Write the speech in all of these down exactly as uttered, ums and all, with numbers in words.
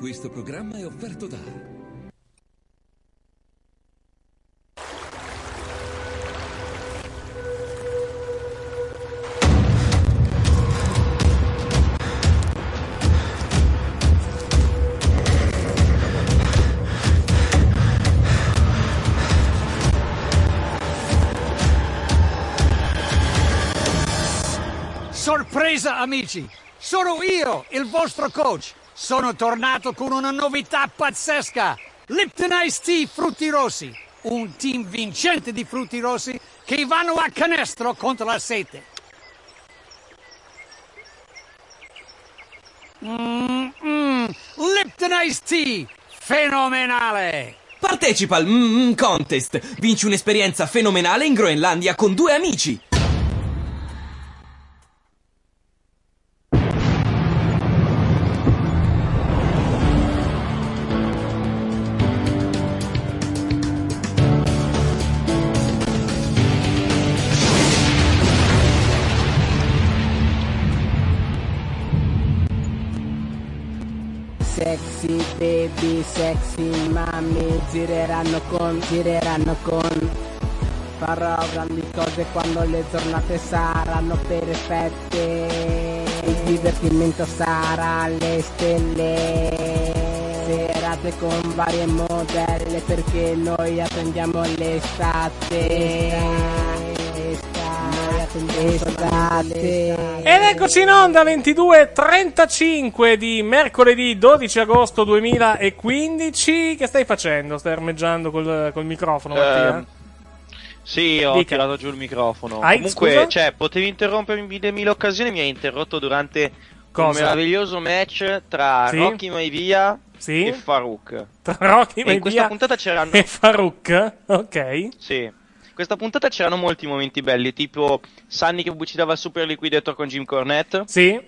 Questo programma è offerto da Sorpresa amici, sono io, il vostro coach. Sono tornato con una novità pazzesca. Lipton Ice Tea Frutti Rossi. Un team vincente di frutti rossi che vanno a canestro contro la sete. Mm-mm. Lipton Ice Tea, fenomenale! Partecipa al mm-mm Contest. Vinci un'esperienza fenomenale in Groenlandia con due amici. Sexy baby, sexy mami, gireranno con, gireranno con. Farò grandi cose quando le giornate saranno perfette. Il divertimento sarà alle stelle. Serate con varie modelle perché noi attendiamo l'estate. Estate. Ed eccoci in onda ventidue e trentacinque di mercoledì dodici agosto duemilaquindici. Che stai facendo? Stai armeggiando col, col microfono, Mattia? Eh, sì, ho Dica. tirato giù il microfono. Hai, Comunque, scusa? cioè, potevi interrompermi in mille occasioni, mi hai interrotto durante Cosa? un meraviglioso match tra Sì? Rocky Maivia Sì? e Farouk. Tra Rocky E in questa Maivia puntata c'erano... e Farouk? Ok. Sì. In questa puntata c'erano molti momenti belli, tipo Sunny che pubblicitava il Super Liquidator con Jim Cornette. Sì.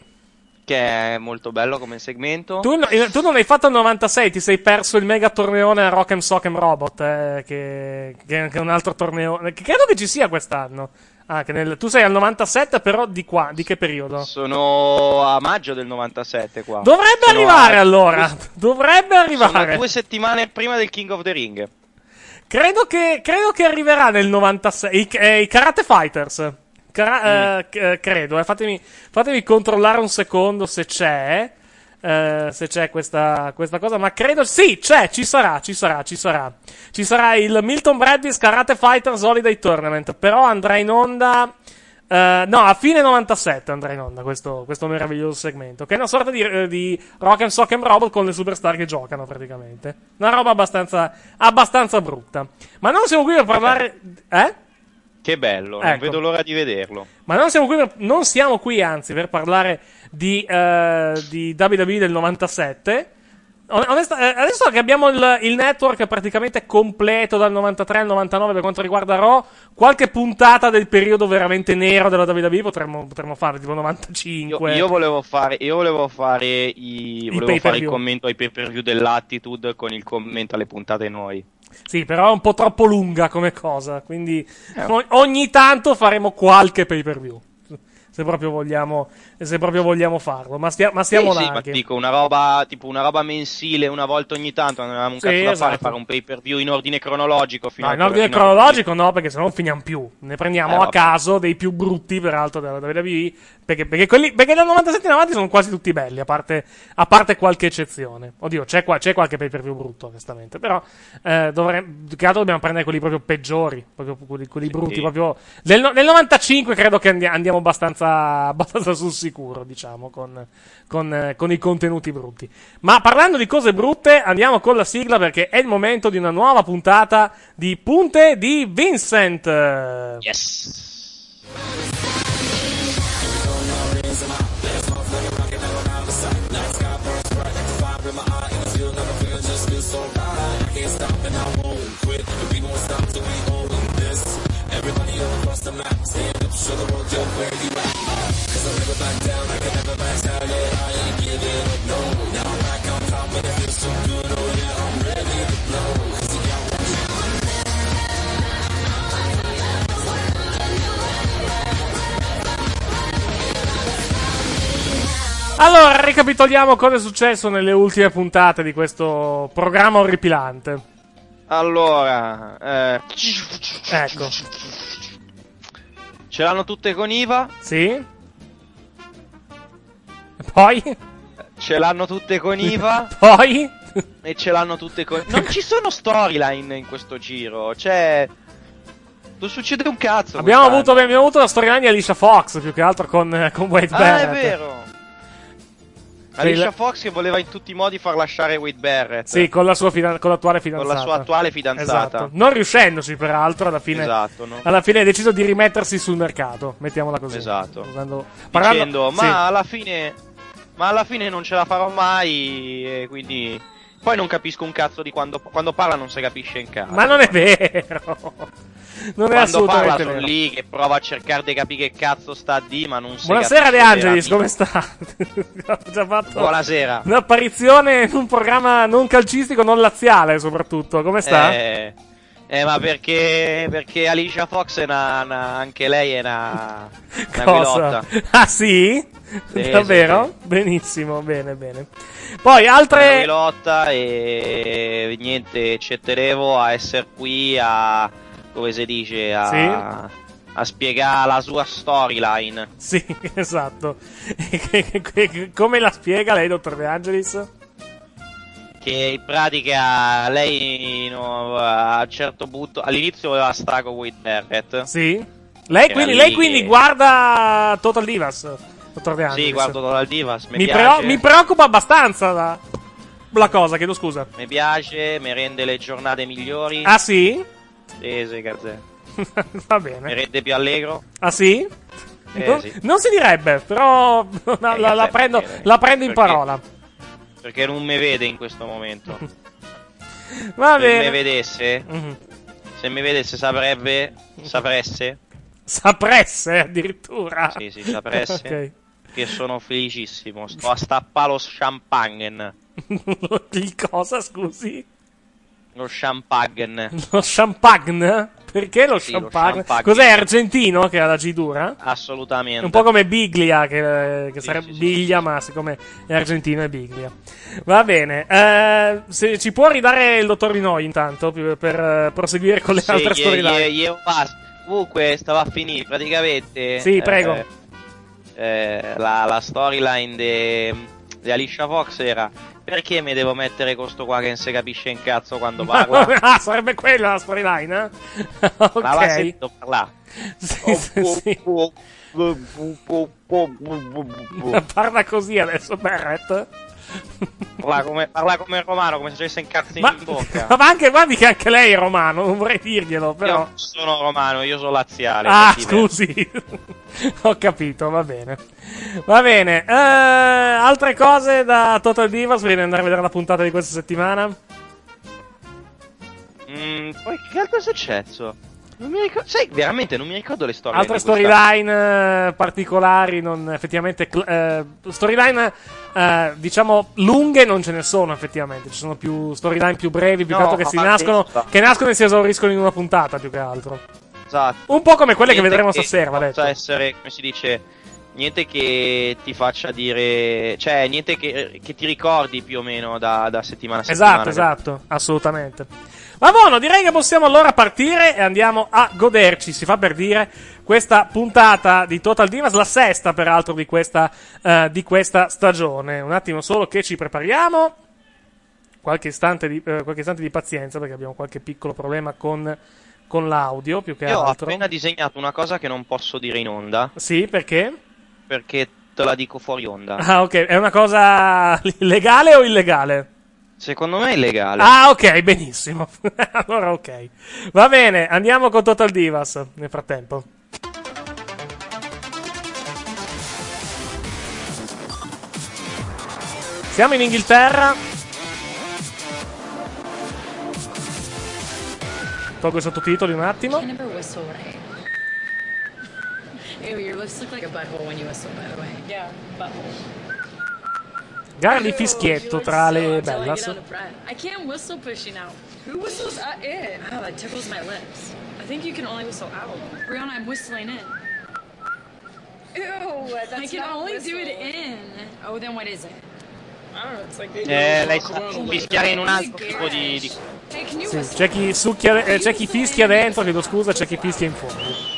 Che è molto bello come segmento. Tu, tu non hai fatto il novantasei, ti sei perso il mega torneone a Rock'em Sock'em Robot, eh, che, che, che è un altro torneo. Che credo che ci sia quest'anno. Ah, che nel, tu sei al novantasette, però di qua, di che periodo? Sono a maggio del novantasette qua. Dovrebbe Sono arrivare a... allora. Dovrebbe arrivare. Sono due settimane prima del King of the Ring. Credo che, credo che arriverà nel novantasei. I, eh, i Karate Fighters. Cara- Mm. eh, credo, eh. fatemi, fatemi controllare un secondo se c'è. Eh, se c'è questa, questa cosa, ma credo sì, c'è, ci sarà, ci sarà, ci sarà. Ci sarà il Milton Bradley's Karate Fighters Holiday Tournament. Però andrà in onda. Uh, no, a fine novantasette andrà in onda questo, questo meraviglioso segmento, che è una sorta di, eh, di Rock'em Sock'em Robot con le superstar che giocano praticamente. Una roba abbastanza, abbastanza brutta. Ma non siamo qui per parlare... Eh? Che bello, non Ecco. vedo l'ora di vederlo. Ma non siamo qui, per, non siamo qui anzi per parlare di, uh, di W W E del novantasette. Onesta, adesso che abbiamo il, il network praticamente completo dal novantatré al novantanove per quanto riguarda Raw, qualche puntata del periodo veramente nero della W W E potremmo, potremmo fare, tipo novantacinque. Io, io volevo fare, io volevo fare i, I volevo fare il pay-per-view. commento ai pay per view dell'Attitude con il commento alle puntate noi. Sì, però è un po' troppo lunga come cosa, quindi Eh. o- ogni tanto faremo qualche pay per view. Se proprio vogliamo, se proprio vogliamo farlo, ma, stia, ma stiamo sì, sì, ma larghi. dico una roba tipo una roba mensile una volta ogni tanto, non avevamo un Sì, cazzo da esatto. fare, fare un pay per view in ordine cronologico fino No, al- in ordine fino al- cronologico no, perché sennò non finiamo più. Ne prendiamo Eh, a vabbè. caso dei più brutti, peraltro, della W W E. Perché, perché, quelli, perché dal novantasette in avanti sono quasi tutti belli, a parte, a parte qualche eccezione. Oddio, c'è, qua, c'è qualche pay per view brutto, onestamente. Però, eh, dovremmo, che altro dobbiamo prendere quelli proprio peggiori, proprio quelli, quelli brutti. Sì. Proprio, nel, no- nel novantacinque credo che andi- andiamo abbastanza, abbastanza sul sicuro, diciamo, con, con, eh, con i contenuti brutti. Ma parlando di cose brutte, andiamo con la sigla perché è il momento di una nuova puntata di Punte di Vincent. Yes. Allora, ricapitoliamo cosa è successo nelle ultime puntate di questo programma orripilante. Allora, eh... Ecco. ce l'hanno tutte con I V A. Sì. E poi? Ce l'hanno tutte con I V A. Poi? E ce l'hanno tutte con... Non ci sono storyline in questo giro. Cioè... non succede un cazzo. Abbiamo avuto, abbiamo avuto la storyline di Alicia Fox, più che altro con, con Wade Ah, Barrett. è vero. Alicia Fox che voleva in tutti i modi far lasciare Wade Barrett. Sì, con la sua fidan- con l'attuale fidanzata. Con la sua attuale fidanzata. Esatto. Non riuscendoci, peraltro, alla fine. Esatto, no? Alla fine ha deciso di rimettersi sul mercato. Mettiamola così. Esatto. Usando... Dicendo, ma sì. alla fine. Ma alla fine non ce la farò mai. E quindi. Poi non capisco un cazzo di quando. Quando parla non si capisce in cazzo. Ma non è vero. Non è Quando assolutamente parla sono vero. lì che prova a cercare di capire che cazzo sta a di, ma non si Buonasera De capisce Angelis, veramente. come sta? Ho già fatto Buonasera. un'apparizione in un programma non calcistico, non laziale soprattutto. Come sta? Eh, eh ma perché perché Alicia Fox è una, una- anche lei è una, una Cosa? guilotta. Ah sì? Sì, Davvero? sì, Benissimo, bene, bene. Poi Una altre... guilotta e niente, ci tenevo a essere qui a, come si dice, a, Sì. a spiegare la sua storyline. Sì, esatto. Come la spiega lei, dottor De Angelis? Che in pratica lei no, a un certo punto all'inizio aveva sta con Wade Barrett. Sì. Lei Era quindi, lì lei quindi che- guarda Total Divas, dottor De Angelis. Sì, guardo Total Divas, mi, Mi, piace, preo- mi preoccupa abbastanza la, la cosa, chiedo scusa. mi piace, mi rende le giornate migliori. Ah sì? Sì, sì, grazie. Va Mi bene. rende più allegro. Ah sì? Eh, non, sì. non si direbbe, però la, la- la Eh, prendo, perché- la prendo in perché- parola. Perché non mi vede in questo momento. Va Se mi bene. vedesse, Mhm. se mi vedesse saprebbe, sapresse, Sapresse addirittura. sì, sì, sapresse Ok. che sono felicissimo. Sto a stappare lo champagne. Il cosa, scusi? Lo champagne. Lo champagne? Perché lo Sì, lo champagne? champagne. Cos'è, argentino che ha la G dura? È Assolutamente. un po' come Biglia, che, che Sì, sarebbe sì, sì. Biglia, ma siccome è argentino è Biglia. Va bene. Eh, se ci può ridare il dottor Linoi intanto, per, per, eh, proseguire con le Sì, altre gli- storyline. gli- gli passo. Comunque stava a finire praticamente. Sì, prego. eh, eh, la, la storyline di Alicia Fox era: perché mi devo mettere con sto qua che non si capisce in cazzo quando parla? Ah, sarebbe quella la storyline, eh? Ok. Ma la sento parlare. Sì, sì, sì. Parla così adesso, Barrett. Parla come, parla come il romano, come se ci avesse incazzi Ma, in bocca. ma anche, guardi che anche lei è romano, non vorrei dirglielo, Io però. non sono romano, io sono laziale. Ah, è diverso. scusi. Ho capito, va bene. Va bene. Eh, altre cose da Total Divas prima di andare a vedere la puntata di questa settimana? Mm, poi che altro è successo? Non mi ricordo. Sai, veramente non mi ricordo le storie. Altre di questa- storyline eh, particolari, non effettivamente. cl- eh, storyline, eh, diciamo, lunghe non ce ne sono, effettivamente. Ci sono più storyline più brevi, più No, che altro che si ma nascono, pensa. che nascono e si esauriscono in una puntata, più che altro. Esatto. Un po' come quelle che Niente vedremo stasera, va possa detto. essere, come si dice, niente che ti faccia dire, cioè niente che, che ti ricordi più o meno da, da settimana a settimana. Esatto, esatto, assolutamente. Ma buono, direi che possiamo allora partire e andiamo a goderci, si fa per dire, questa puntata di Total Divas, la sesta peraltro di questa, eh, di questa stagione. Un attimo solo che ci prepariamo, qualche istante di, eh, qualche istante di pazienza perché abbiamo qualche piccolo problema con, con l'audio più che Io ho altro. appena disegnato una cosa che non posso dire in onda, Sì, perché? perché te la dico fuori onda. Ah, ok, è una cosa legale o illegale? Secondo me è illegale. Ah, ok, benissimo. Allora, ok. Va bene, andiamo con Total Divas nel frattempo. Siamo in Inghilterra. Tolgo i sottotitoli un attimo. I never whistle right. Ew, your lips look like a butthole when you whistle, by the way. Yeah, butthole. Gara di fischietto tra le Bellas. I can't whistle pushing out. Who whistles out in? Oh, it tickles my lips. I think you can only whistle out. Brianna, I'm whistling in. Ew. I can only do it in. Oh, then what is it? I don't know. It's like Eh, lei sa fischiare in un altro tipo di... di... Hey, can you Sì, whistle? c'è chi succhia, eh, c'è chi fischia dentro, chiedo scusa, c'è chi fischia in fondo.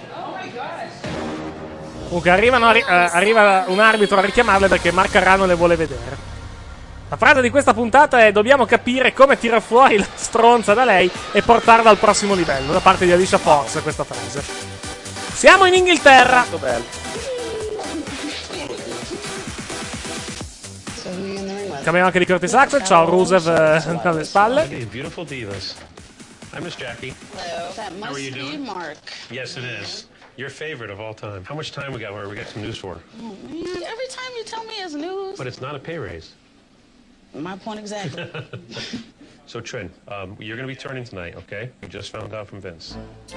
Comunque arrivano, arri- eh, arriva un arbitro a richiamarle perché Mark Carrano le vuole vedere. La frase di questa puntata è: dobbiamo capire come tirar fuori la stronza da lei e portarla al prossimo livello. Da parte di Alicia Fox questa frase. Siamo in Inghilterra. Molto bello. Cambiamo anche di Curtis Axel. Ciao Rusev eh, dalle spalle. Beautiful divas. Hi, Miss Jackie. Hello. That How are must you be doing? Mark. Yes, it is. Your favorite of all time. How much time we got? Where we got some news for? Oh, man, every time you tell me it's news. But it's not a pay raise. My point exactly. So Trin, um, you're going to be turning tonight, okay? We just found out from Vince.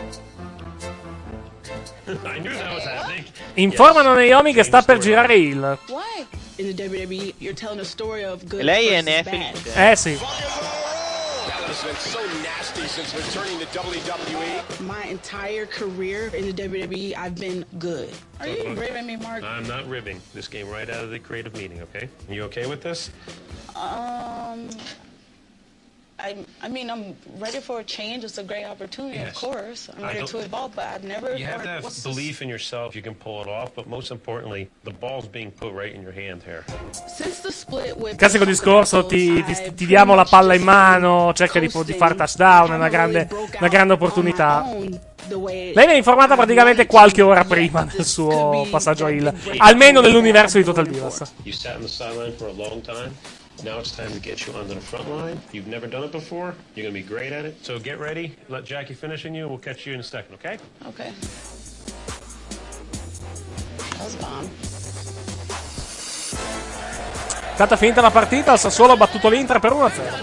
I knew that was happening. Informano Naomi che sta per girare il. Why? In the W W E, you're telling a story of good Lei versus ne è bad. felice. Eh sì. So nasty since returning to W W E. My entire career in the W W E, I've been good. Are you ribbing me, Mark? I'm not ribbing. This came right out of the creative meeting, okay? You okay with this? Um, I, I mean, I'm ready for a change. It's a great opportunity, Yes. of course. I'm I ready don't- to evolve, but I've never. You have to have what's this? belief in yourself. You can pull it off, but most importantly, the ball's being put right in your hand here. Since the split with Il classico discorso, ti, ti, ti diamo la palla in mano, cerca di, di far touchdown, è una grande, una grande opportunità. Lei viene informata praticamente qualche ora prima del suo passaggio a heel, almeno nell'universo di Total Divas. You sat on the sideline for a long time. Now it's time to get you onto the front line. You've never done it before. You're going to be great at it. So get ready. Let Jackie finish in you. We'll catch you in a second, okay? Okay. That was bomb. È stata finita la partita, il Sassuolo ha battuto l'Inter per uno a zero.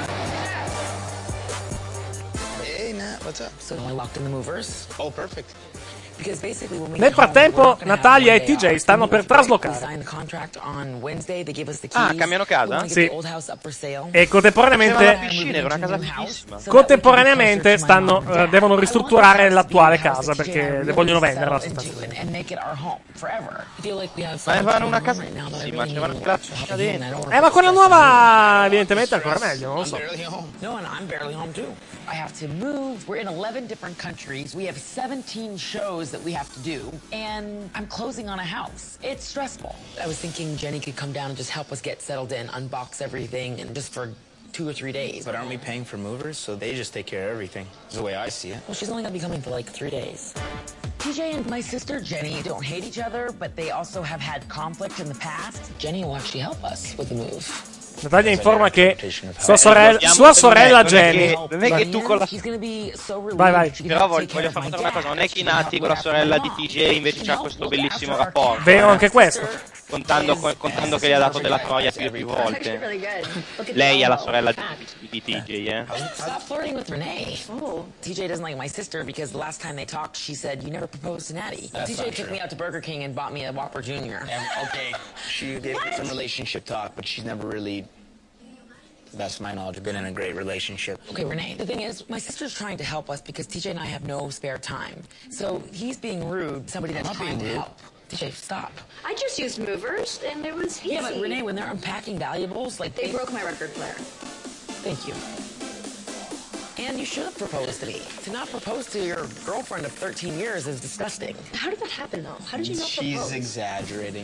Hey, Nat, what's up? So I locked in the movers. Oh, perfect. Because basically when we Nel get home, frattempo, we're not gonna have Natalia e one day T J off. stanno per We traslocare. signed the contract on Wednesday. They gave us the Ah, keys. cambiano casa? We wanna get Sì. the old house up for sale. E contemporaneamente, C'era la piscina, era una casa fighissima. contemporaneamente stanno, eh, devono ristrutturare l'attuale casa perché le vogliono venderla. And make it our home forever. I feel like we have so Ma ne much fanno una going on casa right now that I fighissima, really ci vanno need la to piscina help you, and I dentro. don't wanna Eh, ma quella nuova evidentemente è ancora meglio, non lo so. barely home. No, and I'm barely home too. I have to move. We're in eleven different countries. We have seventeen shows that we have to do, and I'm closing on a house. It's stressful. I was thinking Jenny could come down and just help us get settled in, unbox everything, and just for two or three days. But aren't we paying for movers? So they just take care of everything. That's the way I see it. Well, she's only gonna be coming for like three days. T J and my sister Jenny don't hate each other, but they also have had conflict in the past. Jenny will actually help us with the move. Natalia informa che sua sorella, sua sorella Jenny. Non è che tu con la... Vai, vai. Però voglio, voglio far notare una cosa, non è che Nati con la sorella di T J invece c'ha questo bellissimo rapporto. Vero anche questo. Contando, contando che gli ha dato della troia più, più volte. Lei è la sorella di, di T J, eh. Stop flirting with Renee. Oh. T J doesn't like my sister because the last time they talked, she said you never proposed to Natty. That's T J not took true. me out to Burger King and bought me a Whopper Junior And, okay, she did some relationship talk, but she's never really, to the best of my knowledge, been in a great relationship. Okay, Renee, the thing is, my sister's trying to help us because T J and I have no spare time. So he's being rude, somebody that's I'm not trying to being rude. help. T J, stop. I just used movers, and it was easy. Yeah, but Renee, when they're unpacking valuables, like They broke my record player. Thank you. And you should have proposed to me. To not propose to your girlfriend of thirteen years is disgusting. How did that happen, though? How did you not She's propose? exaggerating.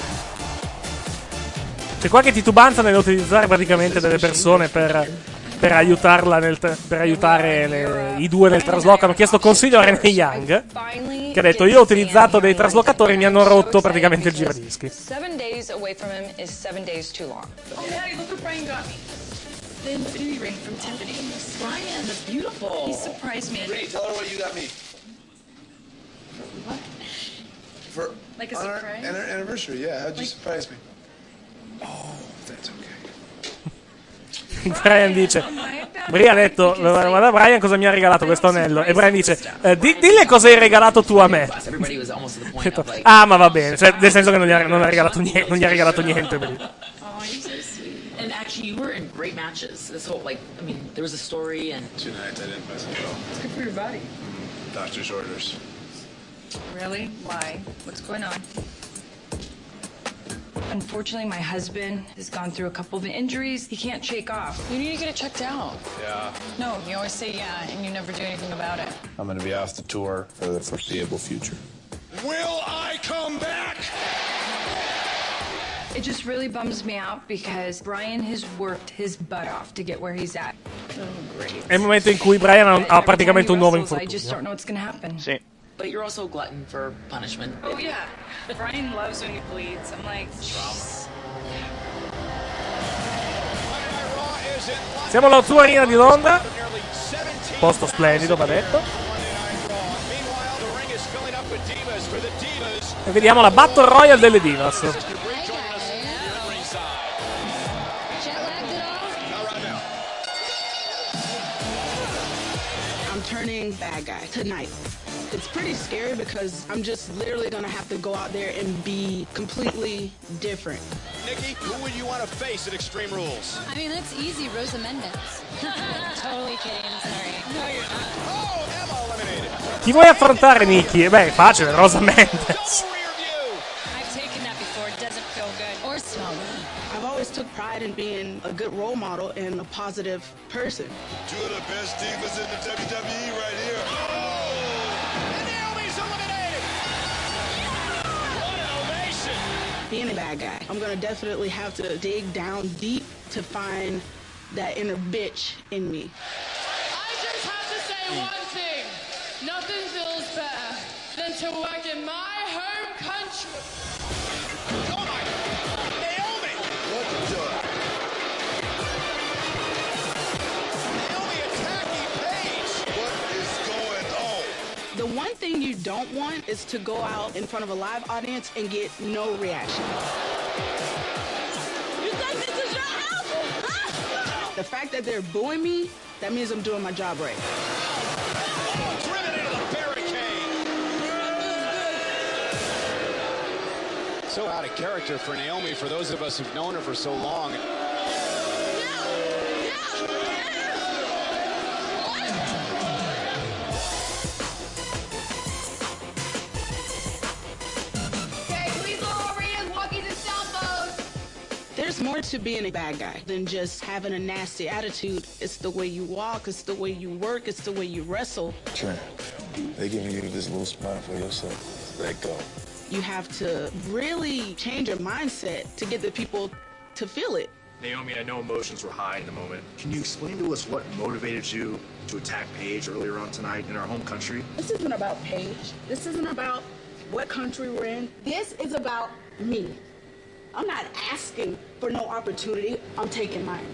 C'è qualche titubanza nell'utilizzare praticamente delle persone per, per aiutarla nel, per aiutare le, i due nel trasloco. Hanno chiesto consiglio a Renee Young, che ha detto: io ho utilizzato dei traslocatori e mi hanno rotto praticamente il giradischi. Seven days away from him is seven days too long. Oh, Daddy, look what Brian got me. The infinity ring from Tiffany. Brian, that's beautiful. He surprised me. Renee, tell her what you got me. What? For Like a on our surprise? an- anniversary, yeah. How'd you surprise me? Oh, that's okay. Brian dice, Bria ha detto: guarda Brian cosa mi ha regalato questo anello. E Brian dice: eh, di, dille cosa hai regalato tu a me. Everybody was almost to the Ha point detto, of like, ah, ma va bene, cioè, nel senso che non gli ha, non ha regalato niente, non gli ha regalato niente. Bria. oh, you're so sweet. And actually, you were in great matches. This whole, like, I mean, there was a story and... Tonight I didn't miss it at all. It's good for your body. Doctor's orders. Really? Why? What's going on? Unfortunately, my husband has gone through a couple of injuries he can't shake off. You need to get it checked out. Yeah. No, you always say yeah, and you never do anything about it. I'm gonna be off the tour for the foreseeable future. Will I come back? It just really bums me out because Brian has worked his butt off to get where he's at. Oh, great. È il momento in cui Brian ha, ha praticamente un nuovo I just don't infortunio. know what's gonna happen. Sì. But you're also a glutton for punishment. Oh yeah. Brian loves when he bleeds. I'm like, jeez. Siamo alla tua arena di Londra. Posto splendido, va detto. E vediamo la Battle Royale delle Divas. I'm turning bad guy tonight. It's pretty scary because I'm just literally gonna have to go out there and be completely different. Nikki, who would you want to face at Extreme Rules? I mean, that's easy, Rosa Mendes. Totally kidding, I'm sorry. No, you're not. Oh, Emma eliminated. Chi vuoi affrontare, Nikki? Beh, è facile, Rosa Mendes. I've taken that before, it doesn't feel good or smell good. I've always took pride in being a good role model and a positive person. Two of the best divas in the W W E right here. Oh! And Naomi's eliminated. What an ovation! Being a bad guy, I'm gonna definitely have to dig down deep to find that inner bitch in me. I just have to say one thing. Nothing feels better than to work in my home country. Oh my! Naomi! What the? Naomi attacking Paige! What is going on? The one thing you don't want is to go out in front of a live audience and get no reaction. You think this is your house? Huh? The fact that they're booing me, that means I'm doing my job right. Oh, driven into the barricade! So out of character for Naomi, for those of us who've known her for so long. Okay, please go over here, walkies and cell phones. There's more to being a bad guy than just having a nasty attitude. It's the way you walk, it's the way you work, it's the way you wrestle. Trent, they giving you this little spot for yourself. Let go. You have to really change your mindset to get the people to feel it. Naomi, I know emotions were high in the moment. Can you explain to us what motivated you to attack Paige earlier on tonight in our home country? This isn't about Paige. This isn't about what country we're in. This is about me. I'm not asking for no opportunity. I'm taking mine.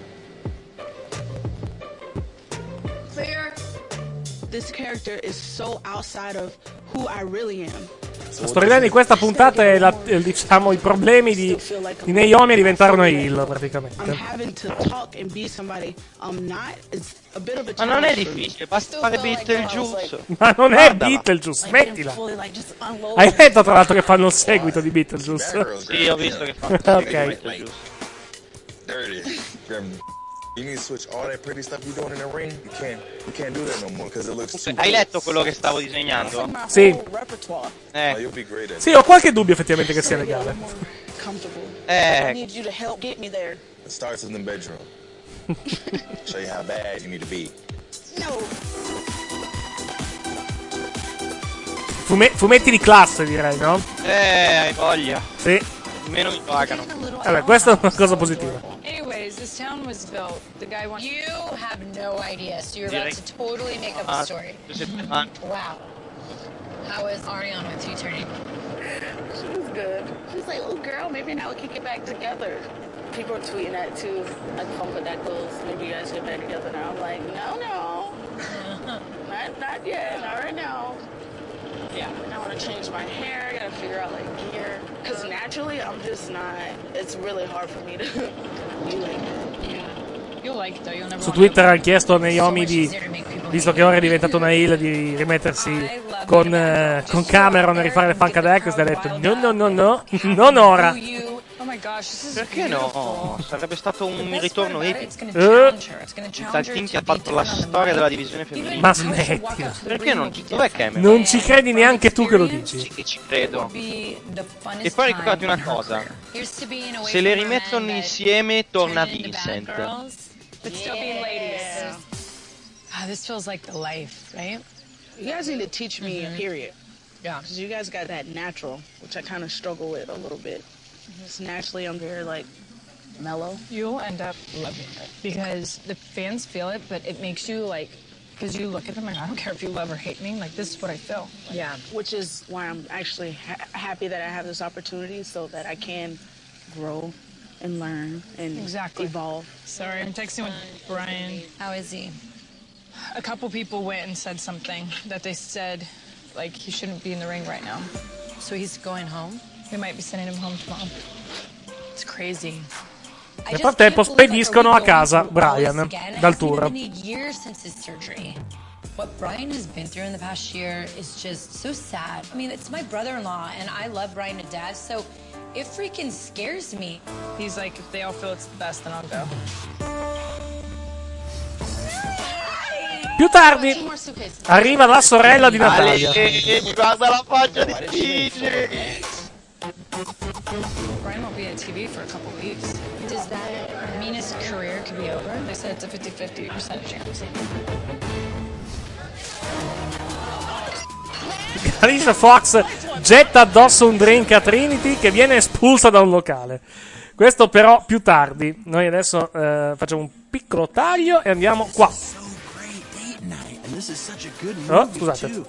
Clear. This character is so outside of who I really am. La storyline di questa puntata è la, eh, diciamo i problemi di, di Naomi a diventare una heel praticamente. I'm having to talk and be somebody I'm not. It's a bit of a Ma non è challenge for me. difficile, basta fare Beetlejuice. Ma non è Guardala. Beetlejuice, smettila. Hai letto tra l'altro che fanno il seguito di Beetlejuice? Sì, ho visto che fanno il Ok. seguito di Beetlejuice. There it is. Grab me. You need to switch all that pretty stuff you're doing in the ring. You can't, you can't do that no more because it looks too. Hai letto quello che stavo disegnando? Sì. Eh. Oh, you'll be great at it. Sì, ho qualche dubbio effettivamente che sia legale. Comfortable. Eh. I need you to help get me there. It starts in the bedroom. Show you how bad you need to be. No. Fume- fumetti di classe direi, no? Eh, hai voglia. Sì. Meno mi pagano. Vabbè, questa è una cosa positiva. Anyways, this town was built. The guy wants. You have no idea, so you're about to totally make up a Ah, story. ah. Wow. How is Ariana with you turning? She was good. She's like, oh girl, maybe now we can get back together. People are tweeting that too. Like Funko that goes, maybe you guys get back together now. I'm like, no, no. not, not yet, not right now. Yeah, I want to change my hair. I gotta figure out like gear. Cause naturally, I'm just not. It's really hard for me to be like that. Yeah. You'll like it though. You'll never Su want Twitter hanno chiesto a Naomi di, visto che ora è diventata una heel, di rimettersi con, eh, con Cameron a rifare le Funkadelic. E ha detto no no no no, non ora. Oh my gosh, this is Perché no? Sarebbe stato un ritorno epico. Eh. Dal team che ha fatto la storia della divisione femminile. Ma smettila. Perché non ci... Dov'è Cameron? Non ci credi neanche tu che lo dici. Sì che ci credo. E poi ricordati una cosa. Se le rimettono insieme torna Vincent. But still being ladies. Ah, this feels like the life, right? You guys need to teach me, Mhm. period. Yeah. Because you guys got that natural, which I kind of struggle with a little bit. Just naturally, I'm very, like, mellow. You'll end up loving it because the fans feel it, but it makes you like, because you look at them and I don't care if you love or hate me, like this is what I feel. Yeah. Which is why I'm actually ha- happy that I have this opportunity so that I can grow and learn and Exactly. evolve. Sorry, I'm texting with Brian. How is he? A couple people went and said something that they said, like, he shouldn't be in the ring right now. So he's going home? We might be sending him home tomorrow. It's crazy. Nel frattempo spediscono a casa Brian dal tour. It's been a year since his surgery. What Brian has been through in the past year is just so sad. I mean, it's my brother-in-law, and I love Brian to death, so it freaking scares me. He's like, if they all feel it's the best, then I'll go. Più tardi arriva la sorella di Natalia. Ale, guarda la faccia di T J. Brian won't be on T V for a couple weeks. Does that mean his career could be over? They said it's a fifty-fifty percent chance. Alicia Fox getta addosso un drink a Trinity che viene espulsa da un locale. Questo però più tardi. Noi adesso eh, facciamo un piccolo taglio e andiamo qua. Oh, scusate.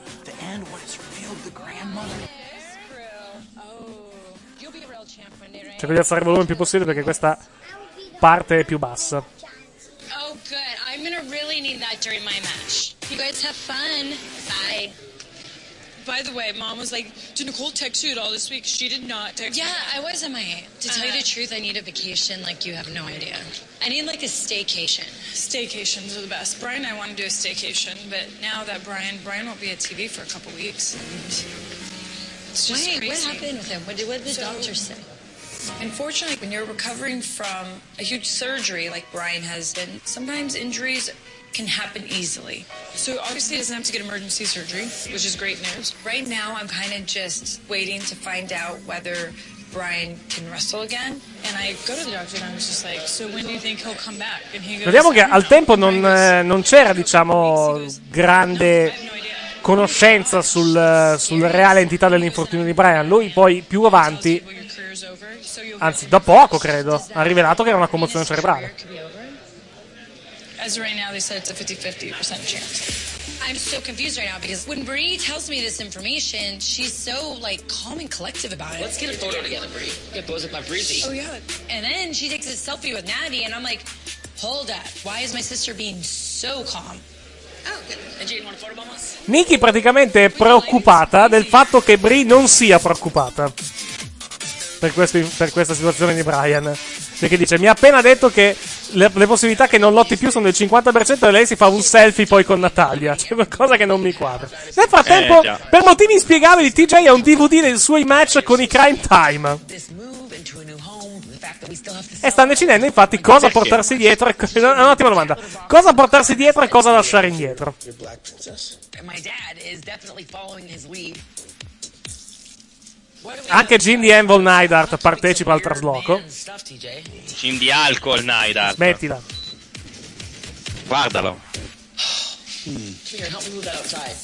Cerco di alzare il volume il più possibile perché questa parte è più bassa. Oh, good. I'm gonna really need that during my match. You guys have fun. Bye. By the way, Mom was like, did Nicole text you at all this week? She did not text Yeah, me. I was M I A. To tell you the truth, I need a vacation like you have no idea. I need like a staycation. Staycations are the best. Brian and I want to do a staycation, but now that Brian, Brian won't be at T V for a couple weeks. It's just Wait, crazy. what happened with him? What did, what did the So- doctor say? Unfortunately, when you're recovering from a huge surgery like Brian has been, sometimes injuries can happen easily. So obviously he doesn't have to get emergency surgery, which is great news. Right now, I'm kind of just waiting to find out whether Brian can wrestle again. And I go to the doctor and I was just like, so when do you think he'll come back? And he goes, Vediamo che "I don't al know." tempo non, eh, non c'era, diciamo, grande conoscenza sul, sul reale entità dell'infortunio di Brian. Lui poi più avanti, anzi da poco credo, ha rivelato che era una commozione cerebrale. As of right now, they said it's a fifty-fifty percent chance. I'm so confused right now because when Bree tells me this information, she's so like calm and collective about it. Let's get a photo together, Bree. Get pose with my breezy. Oh yeah. And then she takes a selfie with Natty, and I'm like, hold up, why is my sister being so calm? Oh, good. And Jane, want a photo, mamas? Nikki praticamente è preoccupata del fatto che Brie non sia preoccupata per, questo, per questa situazione di Brian, perché dice mi ha appena detto che le, le possibilità che non lotti più sono del cinquanta per cento e lei si fa un selfie poi con Natalia. C'è qualcosa che non mi quadra. Nel frattempo, Eh, già. per motivi inspiegabili, T J ha un D V D dei suoi match con i Crime Time e sta decidendo infatti cosa Perché? portarsi dietro e co- un'ottima domanda, cosa portarsi dietro e cosa lasciare indietro. And my dad is definitely following his lead. Anche Jim di Anvil Neidhart partecipa al trasloco. Stuff, T J. Jim di alcol, Neidhart. Smettila. Guardalo. Here, help me move that outside.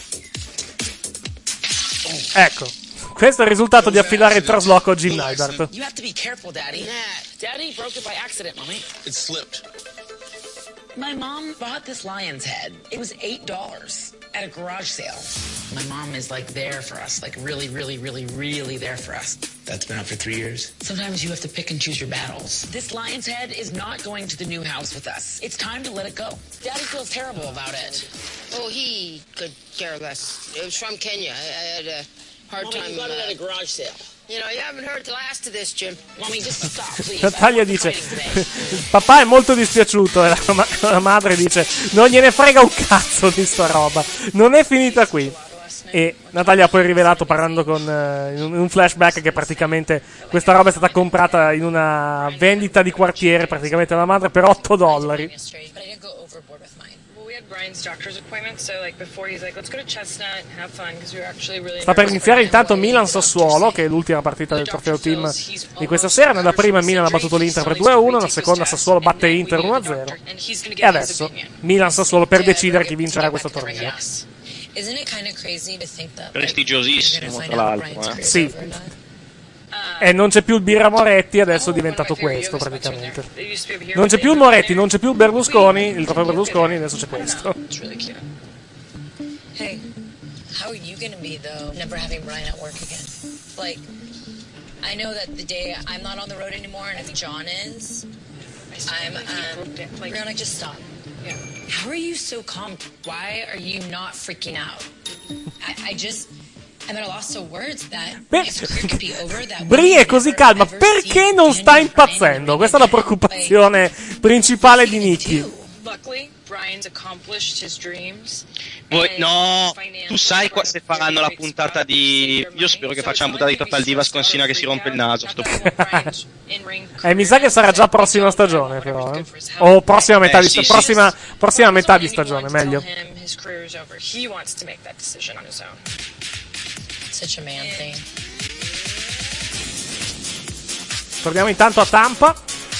Ecco, questo è il risultato di affidare il trasloco a Jim Neidhart. You have to be careful, Daddy. Daddy broke it by accident, Mommy. It slipped. My mom bought this lion's head. It was eight dollars at a garage sale. My mom is like there for us, like really, really, really, really there for us. That's been up for three years. Sometimes you have to pick and choose your battles. This lion's head is not going to the new house with us. It's time to let it go. Daddy feels terrible about it. Oh, he could care less. It was from Kenya. I, I had a hard Mommy, time. you got it uh, at a garage sale. You know, you haven't heard the last of this, Jim. Mommy, just stop, please. Natalia dice papà è molto dispiaciuto e la, ma- la madre dice non gliene frega un cazzo di sta roba, non è finita qui. E Natalia ha poi rivelato, parlando con uh, in un flashback, che praticamente questa roba è stata comprata in una vendita di quartiere praticamente dalla madre per otto dollari. Sta per iniziare intanto Milan-Sassuolo, che è l'ultima partita del trofeo team di questa sera. Nella prima Milan ha battuto l'Inter per due a uno, nella seconda Sassuolo batte Inter uno a zero, e adesso Milan-Sassuolo per decidere chi vincerà questo torneo. Prestigiosissimo, tra l'altro. Eh. Sì. E non c'è più il Birra Moretti, adesso è diventato questo praticamente. Non c'è più il Moretti, non c'è più il Berlusconi, il trofeo Berlusconi, adesso c'è questo. Hey, how are you gonna be though, never having Brian at work again? Like, I know that the day I'm not on the road anymore, and if John is, I'm, um, Brianna, just stop. How are you so calm? Why are you not freaking out? I, I just... I'm at a loss of words that could be over that. Bri è così calma, perché non sta impazzendo? Questa è la preoccupazione principale di Nicky. Luckily, Brian's accomplished his dreams. Voi, no, tu sai qua se faranno la puntata di... Io spero che facciano la puntata di Total Divas con Sina che si rompe il naso. Sto... eh, mi sa che sarà già prossima stagione, però. Eh? O prossima metà, eh, di, sì, prossima, sì, sì. prossima metà di stagione, meglio. Such a man thing. Torniamo intanto a Tampa,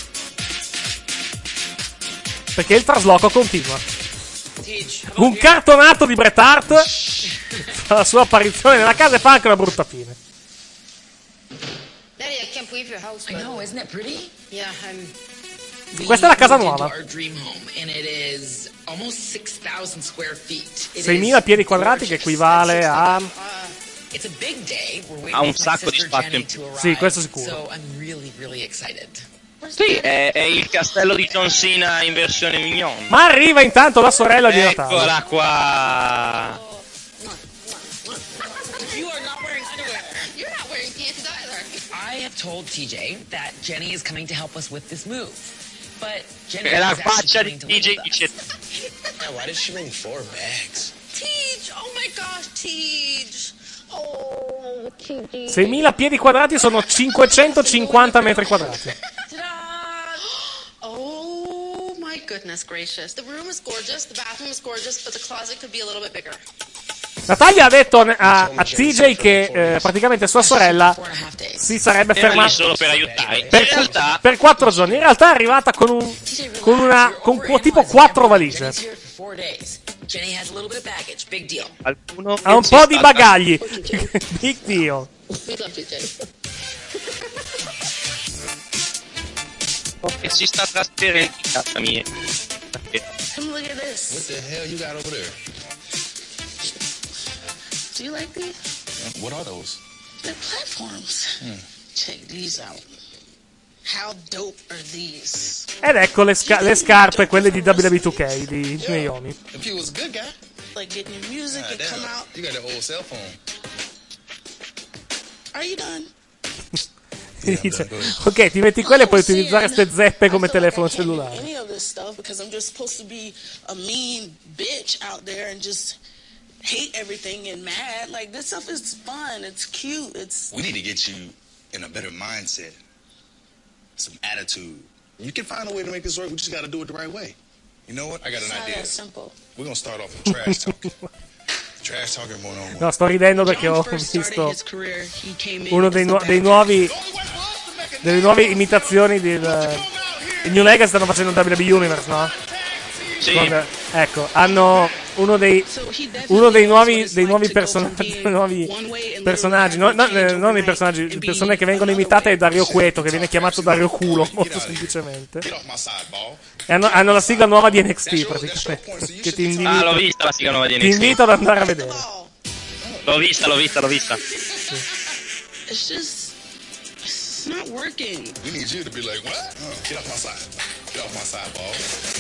perché il trasloco continua. Un cartonato di Bret Hart fa la sua apparizione nella casa e fa anche una brutta fine. Daddy, I can't believe your house. I know, isn't it pretty? Yeah, I'm... Questa è la casa nuova. Our dream home, and it is almost six thousand square feet. It seimila is piedi quadrati, che equivale a... It's a big day. We're waiting Ha un for my sacco di sister spazio Jenny in più. to arrive, Sì, questo sicuro. So I'm really, really excited. Sì, è, è il castello di John Cena in versione mignon. Ma arriva intanto la sorella di Natale. Eccola qua. I have told T J that Jenny is coming to help us with this move. But Jenny E la is actually faccia di coming to T live J with us. dice... Why did she bring four bags? Tej, oh my gosh, Tej. Oh, Tej. seimila piedi quadrati sono cinquecentocinquanta metri quadrati. Oh my goodness gracious. The room is gorgeous, the bathroom is gorgeous, but the closet could be a little bit bigger. Natalia ha detto a, a T J che eh, praticamente sua sorella si sarebbe Era lì fermata solo per aiutare. per, In realtà... per quattro giorni. In realtà è arrivata con un con una con qu- tipo quattro valigie. Jenny has a little bit of baggage, big deal. Qualcuno Ha un po' di bagagli. Big deal. Che si sta trasferendo in casa mia. Come look at this. What the hell you got over there? Do you like these? What are those? They're platforms. Hmm. Check these out. How dope are these? Ed ecco le, sca- le scarpe, quelle di W W E due K di Naomi. If he was a good guy. Like getting your music Ah, and damn, come out. you got that old cell phone. Are you done? Dice, ok, ti metti quelle e puoi utilizzare ste zeppe come telefono cellulare. Any of this stuff because I'm just supposed to be a mean bitch out there and just hate everything and mad. Like this stuff is fun. It's cute. It's. We need to get you in a better mindset, some attitude. You can find a way to make this work. We just got to do it the right way. You know what? I got an It's not idea. that simple. We're gonna start off with trash talking. Trash talking one on one. No, sto ridendo perché ho visto uno dei, nu- dei nuovi delle nuove imitazioni del il New Legacy. Stanno facendo un W W E Universe, no? Sì. Con, ecco, hanno uno dei uno dei nuovi dei nuovi personaggi, nuovi personaggi, no, no, eh, non i personaggi, le persone che vengono imitate è Dario Cueto, che viene chiamato Dario Culo, molto semplicemente. E hanno, hanno la sigla nuova di N X T praticamente. Che ti invito, Ah, l'ho vista la sigla nuova di N X T. ti invito ad andare a vedere. L'ho vista, l'ho vista, l'ho vista. It's just. It's not working. We need you to be like, what? Uh, get off my side. Get off my side, ball.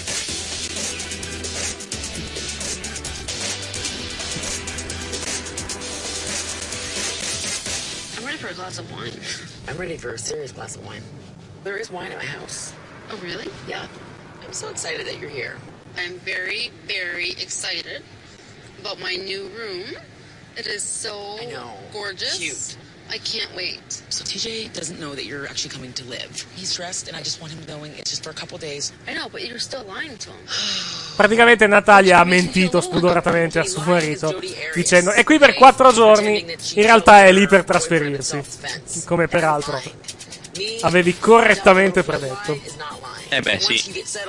I'm ready for a glass of wine. I'm ready for a serious glass of wine. There is wine at my house. Oh, really? Yeah. I'm so excited that you're here. I'm very, very excited about my new room. It is so I know. gorgeous. Cute. I can't wait. So T J doesn't know that you're actually coming to live. He's stressed, and I just want him knowing it's just for a couple days. I know, but you're still lying to him. Praticamente Natalia ha mentito spudoratamente a suo marito dicendo è qui per quattro giorni, in realtà è lì per trasferirsi, come peraltro avevi correttamente predetto. Eh beh, sì.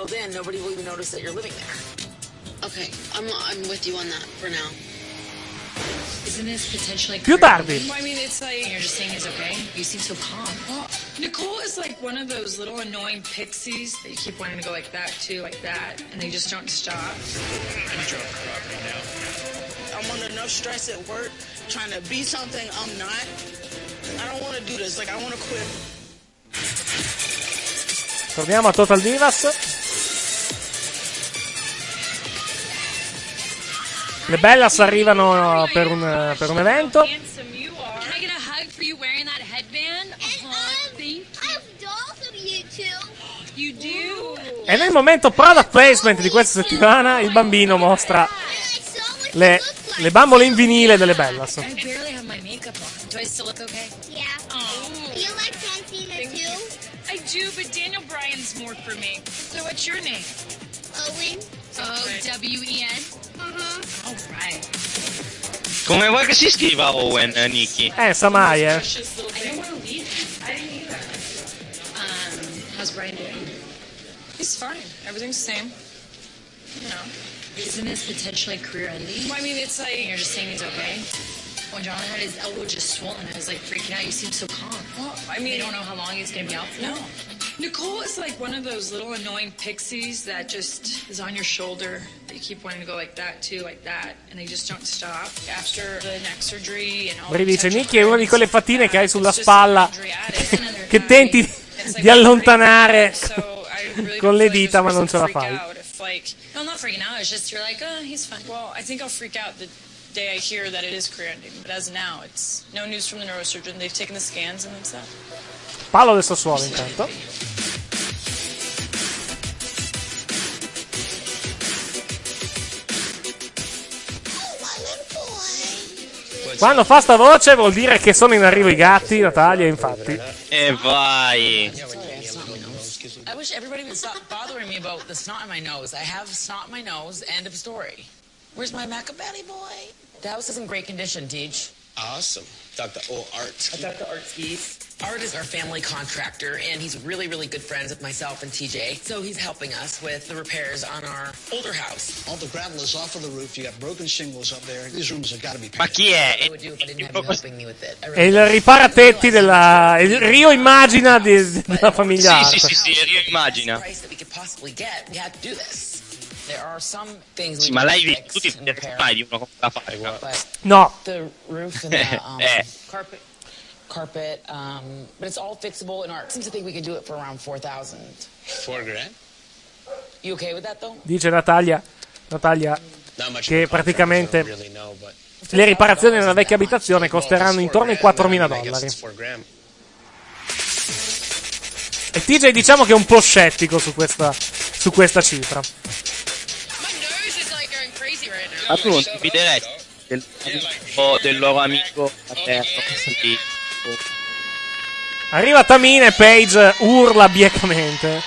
Okay, I'm I'm with you on that for now. Isn't this potentially Più tardi. Well, I mean, it's like you're just saying it's okay. You seem so calm. Well, Nicole is like one of those little annoying pixies that you keep wanting to go like that too, like that, and they just don't stop. I'm drunk property now. I'm under enough stress at work, trying to be something I'm not. I don't want to do this. Like, I want to quit. Torniamo a Total Divas. Le Bellas arrivano per un, per un evento. Can I get a hug for you wearing that headband? Uh-huh. Thank you. You do? E nel momento product placement di questa settimana il bambino mostra le, le bambole in vinile delle Bellas. I barely have my makeup on. Do I still look okay? Yeah. Oh. You like Francina too? I do, but Daniel Bryan's more for me. So what's your name? Owen. O W E N. Uh-huh. All right. Come vuoi che si scriva Owen, Nikki? Eh, Samai, eh. I don't want to leave. I didn't either. Um, how's Brian doing? He's fine. Everything's the same. You know. Isn't this potentially career-ending? Well, I mean, it's like You're just saying he's okay. When John had his elbow just swollen, I was like freaking out. You seem so calm. Well, I mean, they don't know how long he's gonna be out for. No. Nicole is like one of those little annoying pixies that just is on your shoulder. That you keep wanting to go like that too, like that, and they just don't stop. After the neck surgery and all. Bri dice Nicky è una di quelle fattine che hai sulla spalla che tenti di allontanare con le dita ma non ce la fai. Like, No, I'm not freaking out. It's just you're like, oh, he's fine. well, I think I'll freak out the day I hear that it is career ending. But as of now, it's no news from the neurosurgeon. They've taken the scans and it's that. Palo del Sassuolo intanto. Quando fa sta voce vuol dire che sono in arrivo i gatti, Natalia, infatti. E vai. I wish everybody would stop bothering me about the snot in my nose. I have snot in my nose, end of story. Where's my Macabelli boy? The house is in great condition, Deej. Awesome. Doctor O Art. Doctor Art skis. Art is our family contractor, and he's really, really good friends with myself and T J. So he's helping us with the repairs on our older house. All the gravel is off of the roof. You got broken shingles up there. These rooms have got to be painted. Ma chi è? I would do if I didn't have you helping me with it. I È really il riparatetti della... il Rio Immagina di- della famiglia Sì, Hart. sì, sì, sì, io immagino. price that we could possibly get. We had to do this. There are some things we Sì, ma need lei to vedi fix tutti and i repair. mai di uno come la fa. But No. the roof and the um, Eh. carpet, carpet, um, but it's all fixable. And Art seems to think we could do it for around four thousand. Four grand? You okay with that though? Dice Natalia, Natalia Not much che of a contract, praticamente I don't really know, but le riparazioni nella vecchia abitazione costeranno intorno ai quattromila I guess dollari. it's four grand. E T J diciamo che è un po' scettico su questa, su questa cifra. Ma tu non ti fideresti del, amico- del loro amico paterno? Sì. Arriva Tamina e Paige urla biecamente.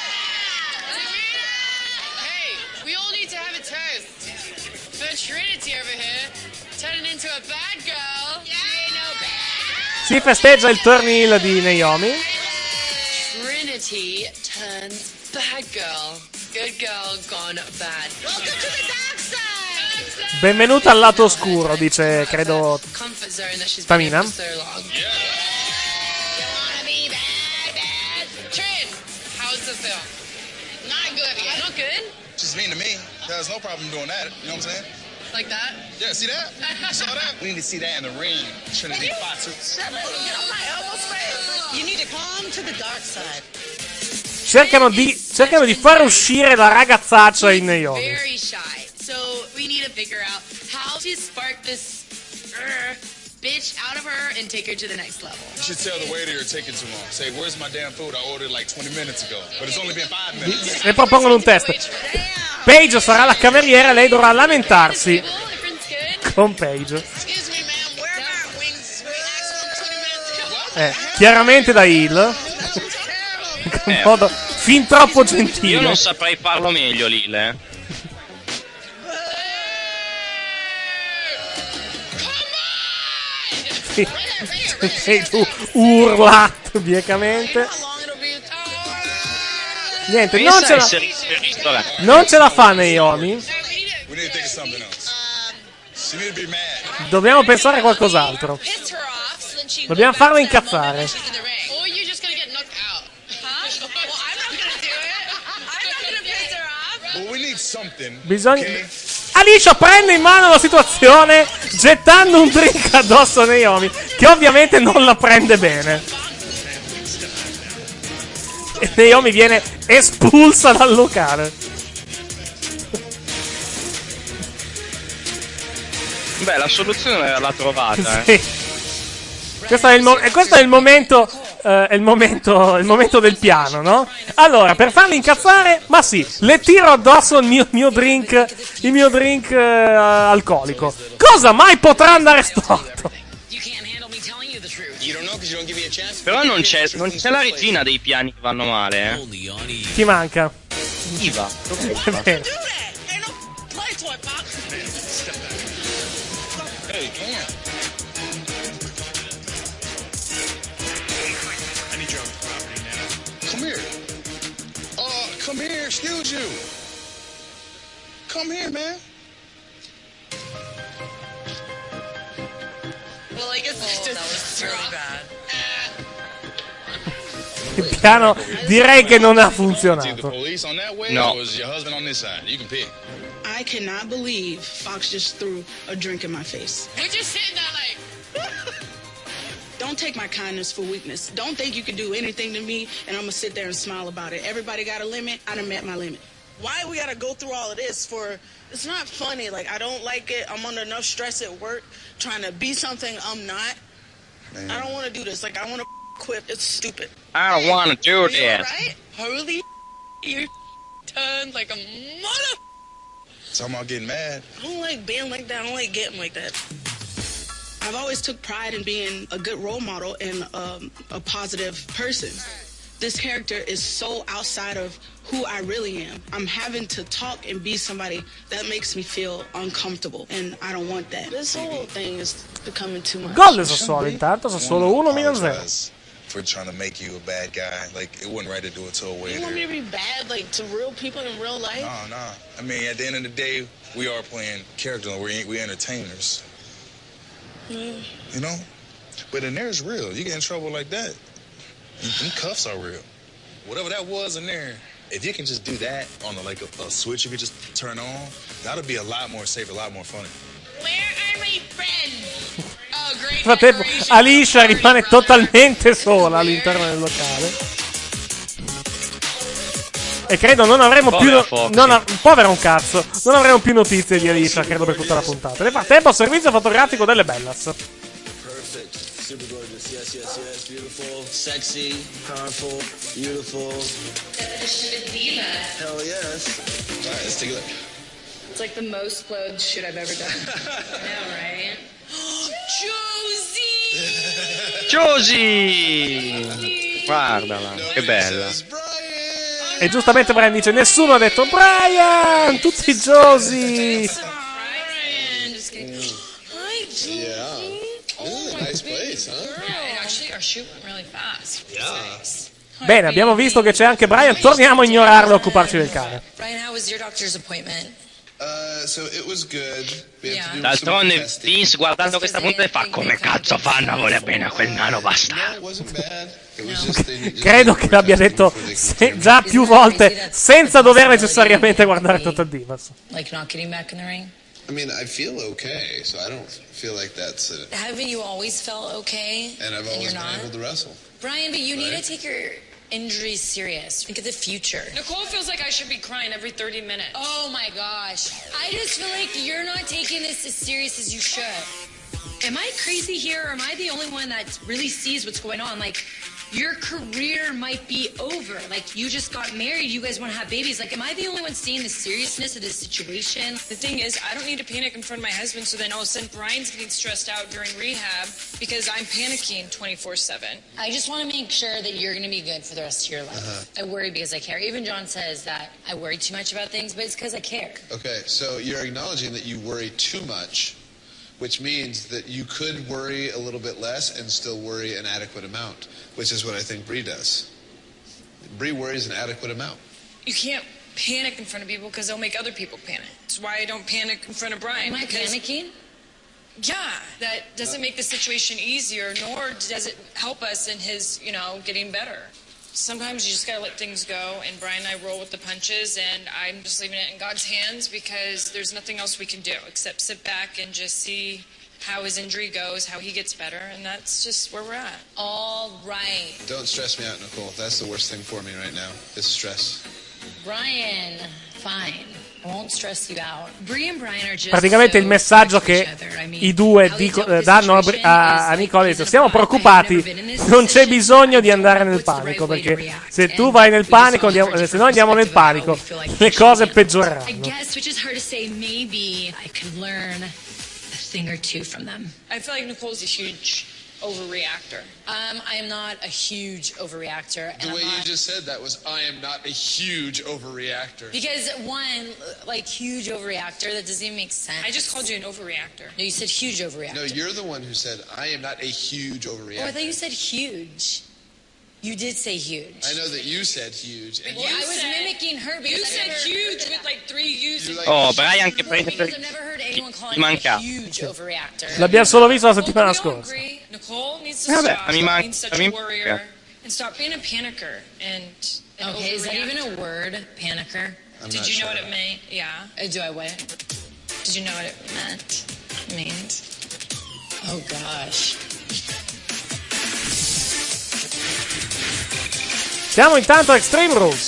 We all need to have a toast for Trinity over here, turning into a bad girl. Yeah, no bad. Si festeggia il turn heel di Naomi. Trinity turns bad girl. Good girl gone bad. Welcome to the dark side. Benvenuta al lato oscuro, dice credo Comfort zone that she's been Tamina. in for so long. You wanna be bad, bad? Trin, how's it feel? Not good. Yeah. Not good? She's mean to me. There's no problem doing that. You know what I'm saying? Like that? Yeah, see that? You saw that? We need to see that in the ring. Trinity Fatu. You need to come to the dark side. Cercano di, cercano di far uscire la ragazzaccia in Naomi. Very shy. So we need to figure out how to spark this uh, bitch out of her and take her to the next level. You should tell the waiter you're taking too long. Say, where's my damn food? I ordered like twenty minutes ago. But it's only been five minutes. Le propongono un test. Paige sarà la cameriera e lei dovrà lamentarsi con Paige. Eh, chiaramente da heel. In modo fin troppo gentile. Io non saprei farlo meglio, Lil, eh. Sì. E tu urla biecamente. Niente, non ce, la... non ce la fa Naomi. Dobbiamo pensare a qualcos'altro. Dobbiamo farla incazzare. Bisogna... Alicia prende in mano la situazione gettando un drink addosso a Naomi, che ovviamente non la prende bene. E Naomi viene espulsa dal locale. Beh, la soluzione l'ha trovata, Sì. eh. Questo è il, mo- e questo è il momento, eh, è il momento, il momento del piano, no? Allora, per farli incazzare, ma sì, le tiro addosso il mio, mio drink, il mio drink eh, alcolico. Cosa mai potrà andare storto? Però non c'è, non c'è la regina dei piani che vanno male, eh. Chi manca? Iva. È vero. Hey, come on. I need your own property now. Come here. Uh, come here, excuse you. Come here, man. Well, I guess oh, that was really bad. Il piano direi che non ha It's either funzionato. police on that way No. or is your husband on this side. You can pick. I cannot believe Fox just threw a drink in my face. We're just sitting there like. Don't take my kindness for weakness. Don't think you can do anything to me and I'm gonna sit there and smile about it. Everybody got a limit. I done met my limit. Why we gotta go through all of this for? It's not funny. Like, I don't like it. I'm under enough stress at work trying to be something I'm not. Man. I don't want to do this. Like, I want to quit. It's stupid. I don't want to do You this. alright? Holy you turned like a mother. Talking about getting mad. I don't like being like that. I don't like getting like that. I've always took pride in being a good role model and um, a positive person. This character is so outside of who I really am. I'm having to talk and be somebody that makes me feel uncomfortable, and I don't want that. This whole thing is becoming too much. Gol del Sassuolo intanto, Sassuolo uno, Milan zero. For trying to make you a bad guy. Like, it wasn't right to do it to a waiter. You want me to be bad, like, to real people in real life? No, no. I mean, at the end of the day, we are playing characters. We're, we entertainers. Mm. You know? But in there is real. You get in trouble like that, them cuffs are real. Whatever that was in there, if you can just do that on a, like a, a switch, you could just turn on, that'll be a lot more safe, a lot more funny. Where are my friends? Oh, great. Nel frattempo Alicia rimane totalmente sola all'interno del locale. E credo non avremo Povera più Foxy. non a- povera un cazzo. Non avremo più notizie di Alicia, credo, per tutta la puntata. Nel frattempo servizio fotografico delle Bellas. Perfect. Super gorgeous. Yes, yes, yes. Beautiful, sexy, powerful, beautiful. Hell yes. All right, let's take a look. It's like the most clothes shoot I've ever done. I know, right? Josie! Guardala, che bella. E giustamente Brian dice: nessuno ha detto Brian, tutti Josie. Yeah. This is a nice place, huh? Yeah, and actually our shoot went really fast. Yeah. Bene, abbiamo visto che c'è anche Brian. Torniamo a ignorarlo e occuparci del cane. Brian, how was your doctor's appointment? Uh, so it was good. We have to do some D'altronde testing. Vince guardando questa puntata fa come cazzo fanno a voler bene a quel nano bastardo. It wasn't bad. It was just they just Credo che l'abbia detto se- già più volte senza dover necessariamente guardare Total Divas. Like not getting back in the ring? I mean, I feel okay, so I don't feel like that's a, Haven't you always felt okay? and I've and always you're been not? able to wrestle. Brian, but you need Right. to take your injuries serious. Think of the future. Nicole feels like I should be crying every thirty minutes. Oh my gosh. I just feel like you're not taking this as serious as you should. am I crazy here, or am I the only one that really sees what's going on? Like, your career might be over. Like, you just got married, you guys want to have babies. Like, am I the only one seeing the seriousness of this situation? The thing is, I don't need to panic in front of my husband, so then all of a sudden Brian's getting stressed out during rehab because I'm panicking twenty-four seven. I just want to make sure that you're going to be good for the rest of your life. Uh-huh. I worry because I care. Even John says that I worry too much about things, but it's because I care. Okay, so you're acknowledging that you worry too much, which means that you could worry a little bit less and still worry an adequate amount, which is what I think Bree does. Bree worries an adequate amount. You can't panic in front of people because they'll make other people panic. That's why I don't panic in front of Brian. Am I because- panicking? Yeah, that doesn't make the situation easier, nor does it help us in his, you know, getting better. Sometimes you just gotta let things go, and Brian and I roll with the punches, and I'm just leaving it in God's hands because there's nothing else we can do except sit back and just see how his injury goes, how he gets better, and that's just where we're at. All right. Don't stress me out, Nicole. That's the worst thing for me right now, is stress. Brian, fine. I won't stress you out. Bree and Brian are just Praticamente il messaggio che i due dico, eh, danno a, Bri- a, a Nicole è: siamo preoccupati, non c'è bisogno di andare nel panico, perché se tu vai nel panico, andiamo, se noi andiamo nel panico, le cose I peggioreranno. guess, which is her to say, maybe I could learn a thing or two from them. I feel like Nicole's a huge overreactor. Um, I am not a huge overreactor. And The I'm way not, you just said that was, I am not a huge overreactor. because one, like huge overreactor, that doesn't even make sense. I just called you an overreactor. No, you said huge overreactor. No, you're the one who said, I am not a huge overreactor. Oh, I thought you said huge. You did say huge. I know that you said huge. And Well, I was mimicking her because You I've said never huge heard with like three U's. you like Oh, Brian che prende because per I've never heard anyone calling ti manca. a huge overreactor. L'abbiamo solo visto la settimana scorsa. Nicole needs to Eh, vabbè, stop mi manca- being such mi a manca. worrier and stop being a panicker and an Okay, is that even a overreactor. word, panicker? I'm Did not you know sure. what it meant? Yeah. Uh, do I what? Did you know what it meant? Means. Oh gosh. Siamo intanto a Extreme Rules.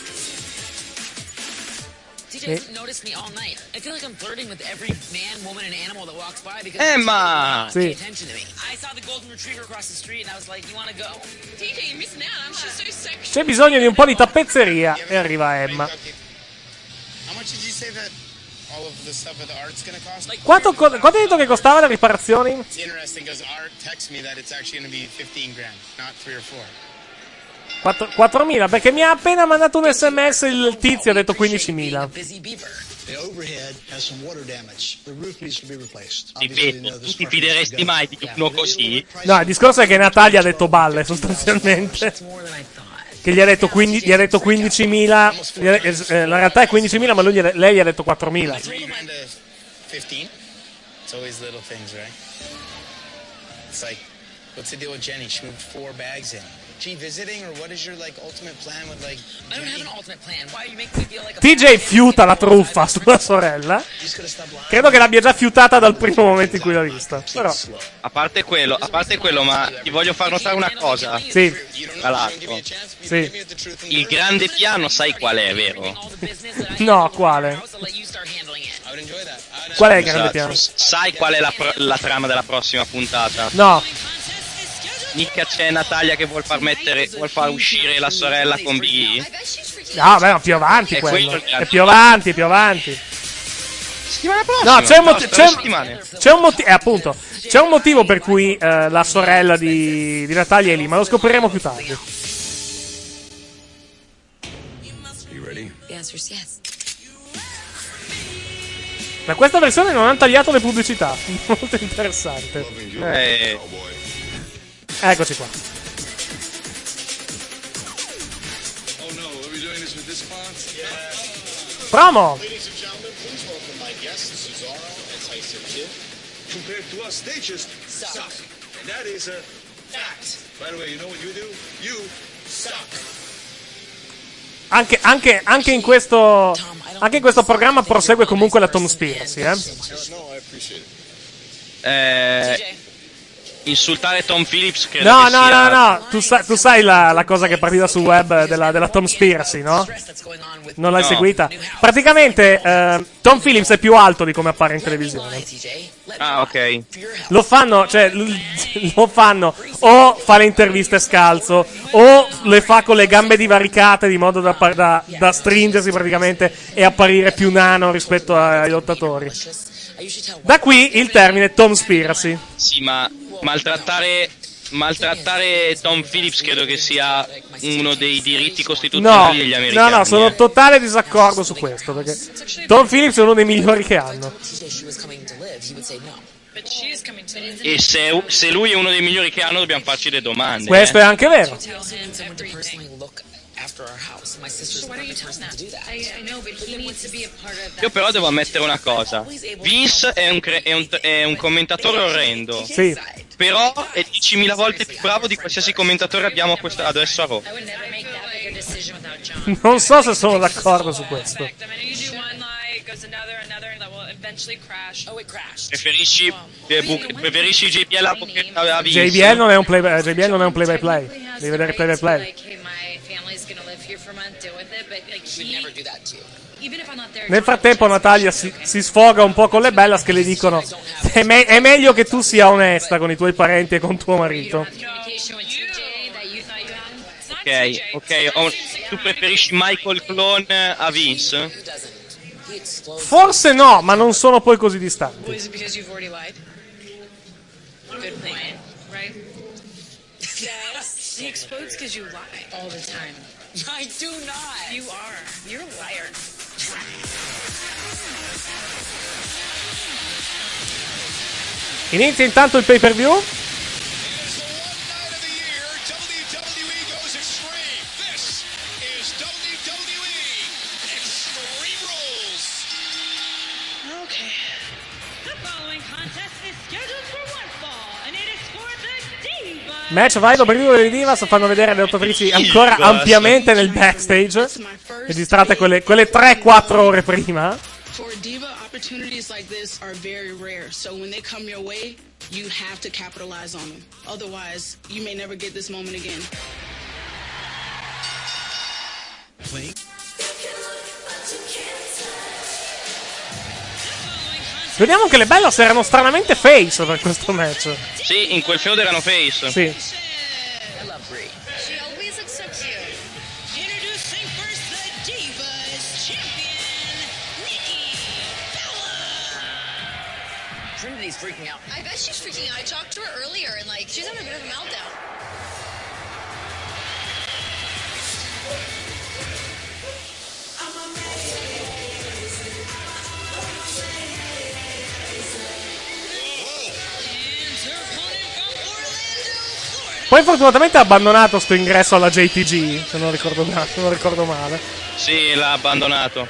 D J, notice me all night. I feel like I'm flirting with every man, woman, and animal that walks by because Emma! they pay Sì. attention to me. I saw the golden retriever across the street and I was like, you wanna go? D J, you're missing out. I'm just so sexual. C'è bisogno di un po' di tappezzeria e arriva Emma. How much did you say that all of the stuff of the art's gonna cost? Like, Quanto, co- quanto hai detto che costava le riparazioni? it's interesting because Art texts me that it's actually gonna be fifteen grand, not three or four. Quattro- quattromila, perché mi ha appena mandato un sms il tizio, ha detto quindicimila. The overhead has some water damage. The roof needs to be replaced. Ripeto, tu ti fideresti mai di uno così? No, il discorso è che Natalia ha detto balle, sostanzialmente. Che gli ha detto, quindi, gli ha detto quindicimila. gli ha- eh, la realtà è quindicimila, ma lui gli ha- lei gli ha detto quattromila. Three grand to fifteen? It's always little things, right? It's like, what's the deal with Jenny? She moved four bags in. She visiting, or what is your like ultimate plan with like? I don't have an ultimate plan. Why are you making me feel like a T J fiuta la truffa sulla sorella. Credo che l'abbia già fiutata dal primo momento in cui l'ha vista. Però, A parte quello, a parte quello, ma ti voglio far notare una cosa. sì, Tra l'altro, sì. il grande piano sai qual è, vero? No, quale? Qual è il grande piano? Sai qual è la, pro- la trama della prossima puntata? No. Mica c'è Natalia che vuol far mettere, vuol far uscire la sorella con Big E? No, beh, no, più avanti È quello. quello il grande È più avanti, più avanti. Settimana prossima? No, c'è un, No, moti- tra due c'è, settimane. c'è un motivo, eh, appunto, c'è un motivo per cui eh, la sorella di, di Natalia è lì, ma lo scopriremo più tardi. You ready? The answer is yes. Da questa versione non hanno tagliato le pubblicità. Molto interessante. Eh, Eccoci qua. Oh no, are we doing this with this font? Promo! Ladies and gentlemen, please welcome my guest, Cesaro and Tyson Kidd. Compared to us, they just suck. And that is a fact. By the way, you know what you do? You suck. Anche, anche, anche, in questo, anche in questo programma prosegue comunque la Tom Spears, eh? No, I appreciate it. eh, insultare Tom Phillips credo No, che no, sia... no, no, tu, sa- tu sai la, la cosa che partiva sul web della, della Tom Spiracy, no? Non l'hai No. seguita? Praticamente eh, Tom Phillips è più alto di come appare in televisione. Ah, ok. Lo fanno, cioè, l- lo fanno o fa le interviste scalzo o le fa con le gambe divaricate di modo da, par- da, da stringersi praticamente e apparire più nano rispetto ai lottatori. Da qui il termine Tom Spiracy. Sì, ma maltrattare, maltrattare Tom Phillips credo che sia uno dei diritti No, costituzionali degli americani. no, no, sono eh. totale disaccordo su questo, perché Tom Phillips è uno dei migliori che hanno. E se, se lui è uno dei migliori che hanno, dobbiamo farci le domande. Questo eh. è anche vero. Io però devo ammettere una cosa. Vince è un, cre- è un, è un commentatore orrendo. Sì. Però è diecimila volte più bravo di qualsiasi commentatore abbiamo a questo- adesso a Raw. Non so se sono d'accordo su questo. Preferisci, eh, bu- preferisci J B L a, a Vince? J B L non è un play by, J B L non è un play by play. Devi vedere play by play. Nel frattempo Natalia si, si sfoga un po' con le Bellas che le dicono è, me- è meglio che tu sia onesta con i tuoi parenti e con tuo marito. Ok, ok. oh, tu preferisci Michael Clone a Vince? Forse no, ma non sono poi così distanti. Is it because you've already lied? Good point, right? Yes. He explodes because you lie all the time. I do not. You are. You're a liar. Inizia intanto il pay per view. Okay. The following contest is scheduled for one fall, and it is for the Divas. Match vai dopo delle Divas, fanno vedere le lottatrici ancora Divas. ampiamente nel backstage, registrate quelle, quelle tre quattro ore prima. For diva, opportunities like this are very rare. So when they come your way, you have to capitalize on them. Otherwise, you may never get this moment again. Vediamo che le Bellas erano stranamente face per questo match. Sì, in quel feudo erano face. Sì. She always looks so cute. Introducing first the Divas champion, Nikki Bella. Trinity's freaking out. I bet she's freaking out. I talked to her earlier and like she's having a bit of a meltdown. Poi fortunatamente ha abbandonato sto ingresso alla J T G, se non ricordo, ma- se non ricordo male. Sì, l'ha abbandonato.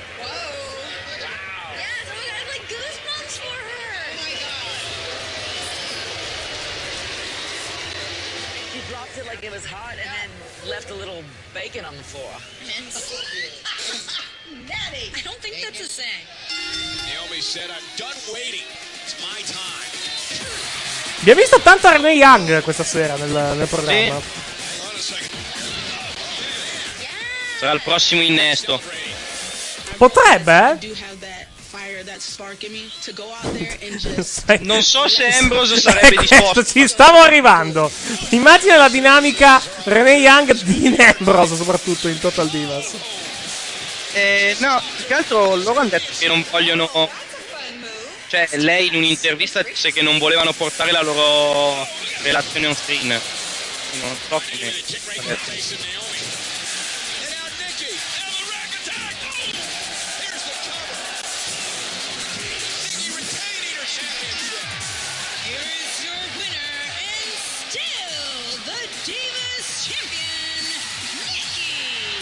He dropped it like it was hot and then left a little bacon on the floor. Daddy, I don't think that's a saying. Naomi said, I'm done waiting. It's my time. Abbiamo visto tanta Renee Young questa sera nel, nel programma. Sarà il prossimo innesto. Potrebbe, eh? Fire, that spark in me to go out there and just. Non so se Ambrose sarebbe disposto. Questo ci stavo arrivando. Immagina la dinamica Renee Young di Ambrose, soprattutto in Total Divas. Eh, no, più che altro loro hanno detto che non vogliono. Cioè, lei in un'intervista disse che non volevano portare la loro relazione on screen. Non so come. Adesso. Here's your winner and still the Divas champion, Nikki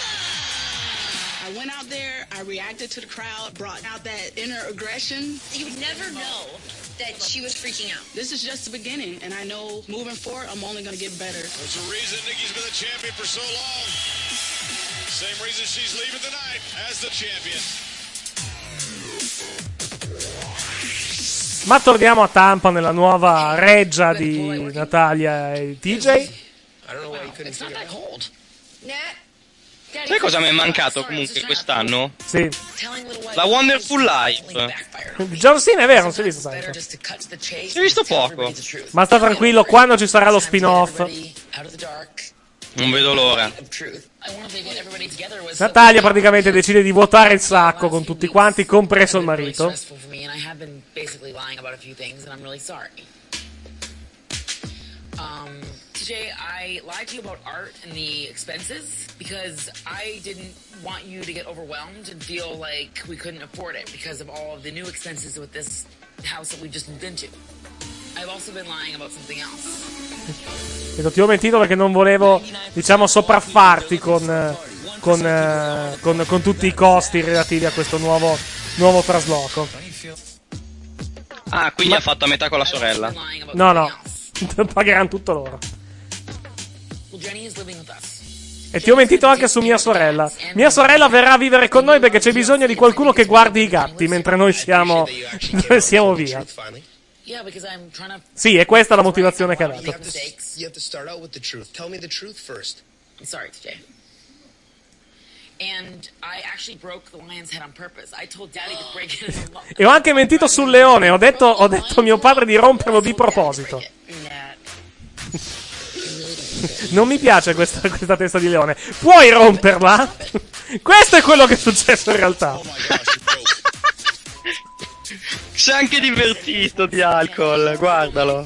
I went out there, I reacted to the crowd, brought out that inner aggression. You'd never know that she was freaking out. This is just the beginning, and I know moving forward, I'm only going to get better. There's a reason Nikki's been the champion for so long. Same reason she's leaving tonight as the champion. Ma torniamo a Tampa nella nuova reggia di Natalia e T J. Sai cosa mi è mancato comunque quest'anno? Sì. La Wonderful Life. John Cena è vero, non si è visto tanto. Si è visto poco. Ma sta tranquillo, quando ci sarà lo spin-off. Non vedo l'ora. Natalia praticamente decide di vuotare il sacco con tutti quanti, compreso il marito. Um, T J, I lied to you about art and the expenses because I didn't want you to get overwhelmed and feel like we couldn't afford it because of all of the new expenses with this house that we just moved into. I've also been lying about something else. E ti ho mentito perché non volevo, diciamo, sopraffarti con, con, eh, con, con tutti i costi relativi a questo nuovo, nuovo trasloco. Ah, quindi ha fatto a metà con la sorella. No, no, pagheranno tutto loro. E ti ho mentito anche su mia sorella. Mia sorella verrà a vivere con noi perché c'è bisogno di qualcuno che guardi i gatti mentre noi siamo, noi siamo via. Sì, è questa la motivazione che ha dato. You have to start out with the truth. Tell me the truth first. I'm sorry, T J. And I actually broke the lion's head on purpose. I told Daddy to break it in E ho anche mentito sul leone. Ho detto, ho detto a mio padre di romperlo di proposito. Non mi piace questa, questa testa di leone. Puoi romperla? Questo è quello che è successo in realtà. C'è anche divertito di alcol, guardalo.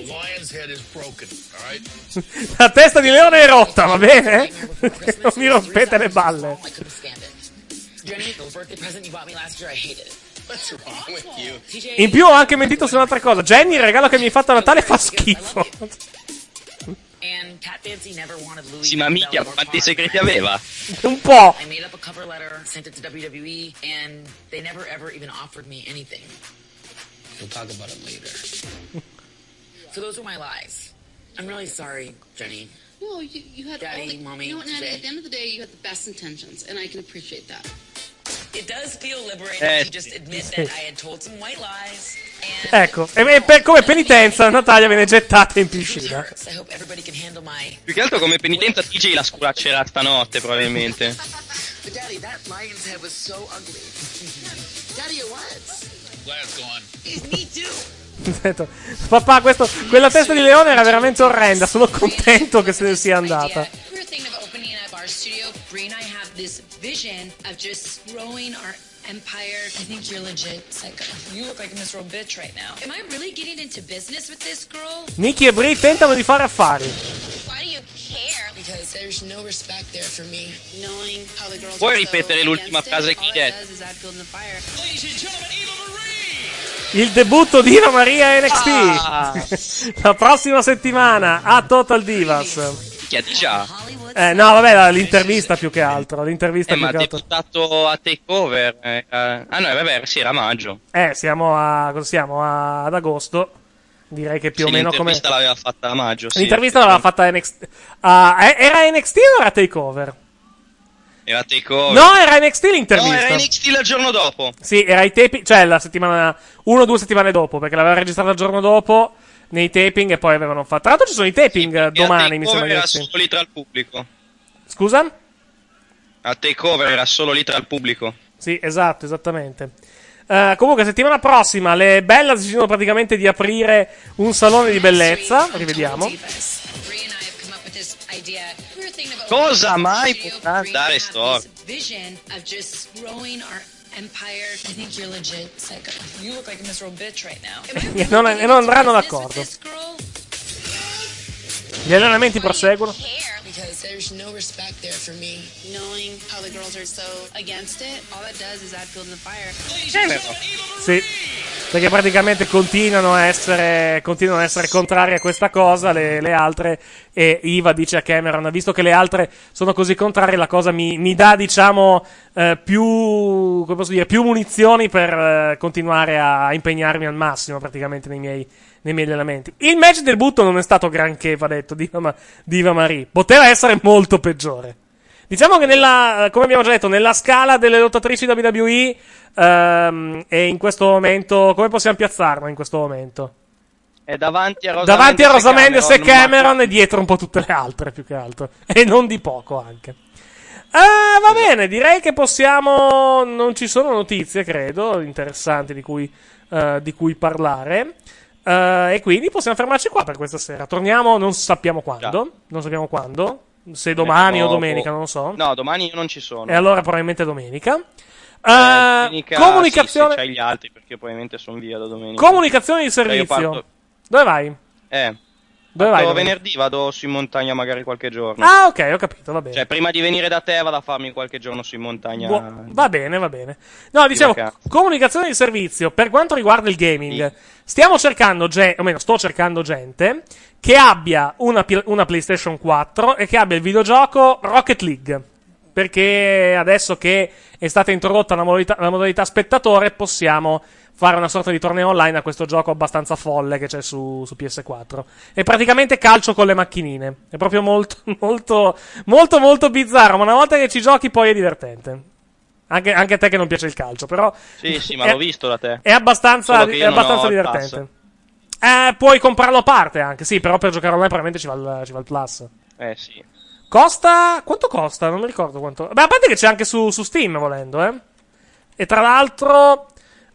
La testa di leone è rotta, va bene? Non mi rompete le balle. Jenny, the birthday present you bought me last year, I hate it. What's wrong with you? In più ho anche mentito su un'altra cosa. Jenny, il regalo che mi hai fatto a Natale fa schifo. And Cat Fancy never wanted Louis. Sì, ma minchia, quanti segreti aveva? Un po'. I made up a cover letter, sent it to W W E, and they never ever even offered me anything. We'll talk about it later. So those were my lies. I'm really sorry, Jenny. No, you, you had Daddy, all the, Mommy, you know what, Natty, Jay. at the end of the day, you had the best intentions, and I can appreciate that. It does feel liberating Eh. to just admit that I had told some white lies. Ecco, e e per, come penitenza Natalia viene gettata in piscina. I hope everybody can handle my. Più che altro come penitenza T J la sculaccerà stanotte, probabilmente. But Daddy, that lion's head was so ugly. Daddy, it was. Glad's gone. Me too. Detto, papà, questo, quella testa di leone era veramente orrenda. Sono contento che se ne sia andata. We were thinking of opening up our studio. Bree and I have this vision of just growing our empire. I think you're legit, Psycho. You look like a miserable bitch right now. Am I really getting into business with this girl? Nicky e Brie tentano di fare affari. Why do you care? Because there's no respect there for me. Knowing how the girls Puoi are ripetere so l'ultima against frase it, che all hai it detto? does is add fuel in the fire. Ladies and gentlemen, Eva Il debutto di Eva Maria N X T. Ah. La prossima settimana a Total Divas. Chi è già? Eh, no, vabbè, la- l'intervista più che altro. L'intervista Eh, più ma ha che altro. debuttato a Takeover. eh, eh. Ah no, vabbè, sì, era maggio. Eh, siamo a. Cosa siamo? A- ad agosto. Direi che più Sì, o meno come. l'intervista l'aveva fatta a maggio, sì. L'intervista l'aveva fatta a N X T. Ah, eh, era N X T o era Takeover? Era Takeover. No, era N X T No, l'intervista. era N X T il giorno dopo. Sì, era i taping, cioè la settimana, uno o due settimane dopo, perché l'aveva registrata il giorno dopo nei taping e poi avevano fatto. Tra l'altro ci sono i taping eh, domani, mi sembra. Takeover era che sia. solo lì tra il pubblico. Scusa? A Takeover era solo lì tra il pubblico. Sì, esatto, esattamente. Eh, comunque, settimana prossima le Bellas decidono praticamente di aprire un salone di bellezza. Rivediamo. Cosa mai potrà dare Storm? Vision of just growing our empire. I think you're legit, Psycho. You look like a miserable bitch right now. Am I E non, e non andranno d'accordo. this girl? Gli allenamenti proseguono. Because there's no respect there for me. Knowing how the girls are so against it, all that does is add fuel in the fire. Sì, perché praticamente continuano a essere, continuano a essere contrarie a questa cosa le, le altre, e Iva dice a Cameron, visto che le altre sono così contrarie, la cosa mi, mi dà, diciamo, eh, più, come posso dire, più munizioni per eh, continuare a impegnarmi al massimo praticamente nei miei, nei miei allenamenti. Il match del butto non è stato granché, va detto, di Eva, Ma- di Eva Marie. Poteva essere molto peggiore. Diciamo che nella, come abbiamo già detto, nella scala delle lottatrici W W E, ehm, e in questo momento, come possiamo piazzarla in questo momento? È davanti a Rosa Davanti a Mendes Rosa Mendes e Cameron, Cameron e dietro un po' tutte le altre, più che altro. E non di poco anche. Ah, va bene, direi che possiamo... Non ci sono notizie, credo, interessanti di cui, uh, di cui parlare. Uh, e quindi possiamo fermarci qua per questa sera. Torniamo, non sappiamo quando. Non sappiamo quando. Se domani o domenica, non lo so. No, domani io non ci sono. E allora probabilmente domenica. Uh, Eh, domenica comunicazione... sì, se c'hai gli altri, perché probabilmente sono via da domenica. Comunicazione di Cioè, io servizio. parto- Dove vai? Eh. Dove vai? Parto Dove- venerdì, vado su in montagna magari qualche giorno. Ah, ok, ho capito, va bene. Cioè, prima di venire da te vado a farmi qualche giorno su in montagna. Bu- va bene, va bene. No, dicevo, vacanza. comunicazione di servizio. Per quanto riguarda il gaming, stiamo cercando, ge- o meno, sto cercando gente che abbia una, pi- una PlayStation quattro e che abbia il videogioco Rocket League. Perché adesso che è stata introdotta la modalità, la modalità spettatore, possiamo fare una sorta di torneo online a questo gioco abbastanza folle che c'è su, su P S quattro. È praticamente calcio con le macchinine. È proprio molto, molto, molto, molto bizzarro, ma una volta che ci giochi poi è divertente. Anche, anche a te che non piace il calcio, però... Sì, sì, ma è- l'ho visto da te. È abbastanza, Solo che io è non abbastanza ho il divertente. Eh, puoi comprarlo a parte anche, sì, però per giocare online probabilmente ci va il, ci va il plus. Eh sì. Costa... Quanto costa? Non mi ricordo quanto... Beh, a parte che c'è anche su, su Steam, volendo, eh. E tra l'altro...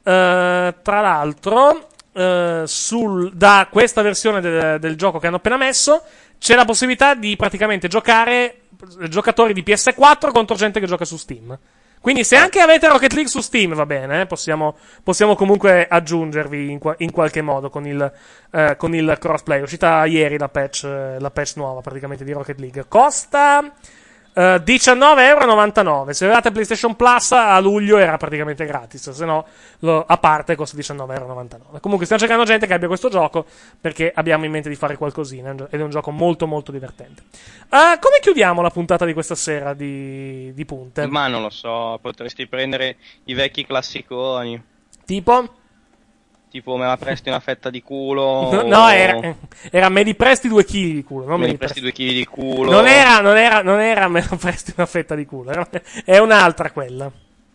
eh, tra l'altro... eh, sul, da questa versione del, del gioco che hanno appena messo, c'è la possibilità di praticamente giocare giocatori di P S quattro contro gente che gioca su Steam. Quindi se anche avete Rocket League su Steam, va bene, eh, possiamo, possiamo comunque aggiungervi in, qua- in qualche modo con il, eh, con il crossplay. È uscita ieri la patch, eh, la patch nuova praticamente di Rocket League. Costa eh, diciannove virgola novantanove euro. Se avevate PlayStation Plus a luglio era praticamente gratis, se no lo- a parte costa diciannove virgola novantanove. Comunque stiamo cercando gente che abbia questo gioco perché abbiamo in mente di fare qualcosina ed è un gioco molto molto divertente. Eh, come chiudiamo la puntata di questa sera di, di punte? Ma non lo so, potresti prendere i vecchi classiconi. Tipo? Tipo, me la presti una fetta di culo. No, no, era, era me li presti due chili di culo. Non Me me li li presti presti. due chili di culo. Non era, non era, non era me la presti una fetta di culo. Era, è un'altra quella.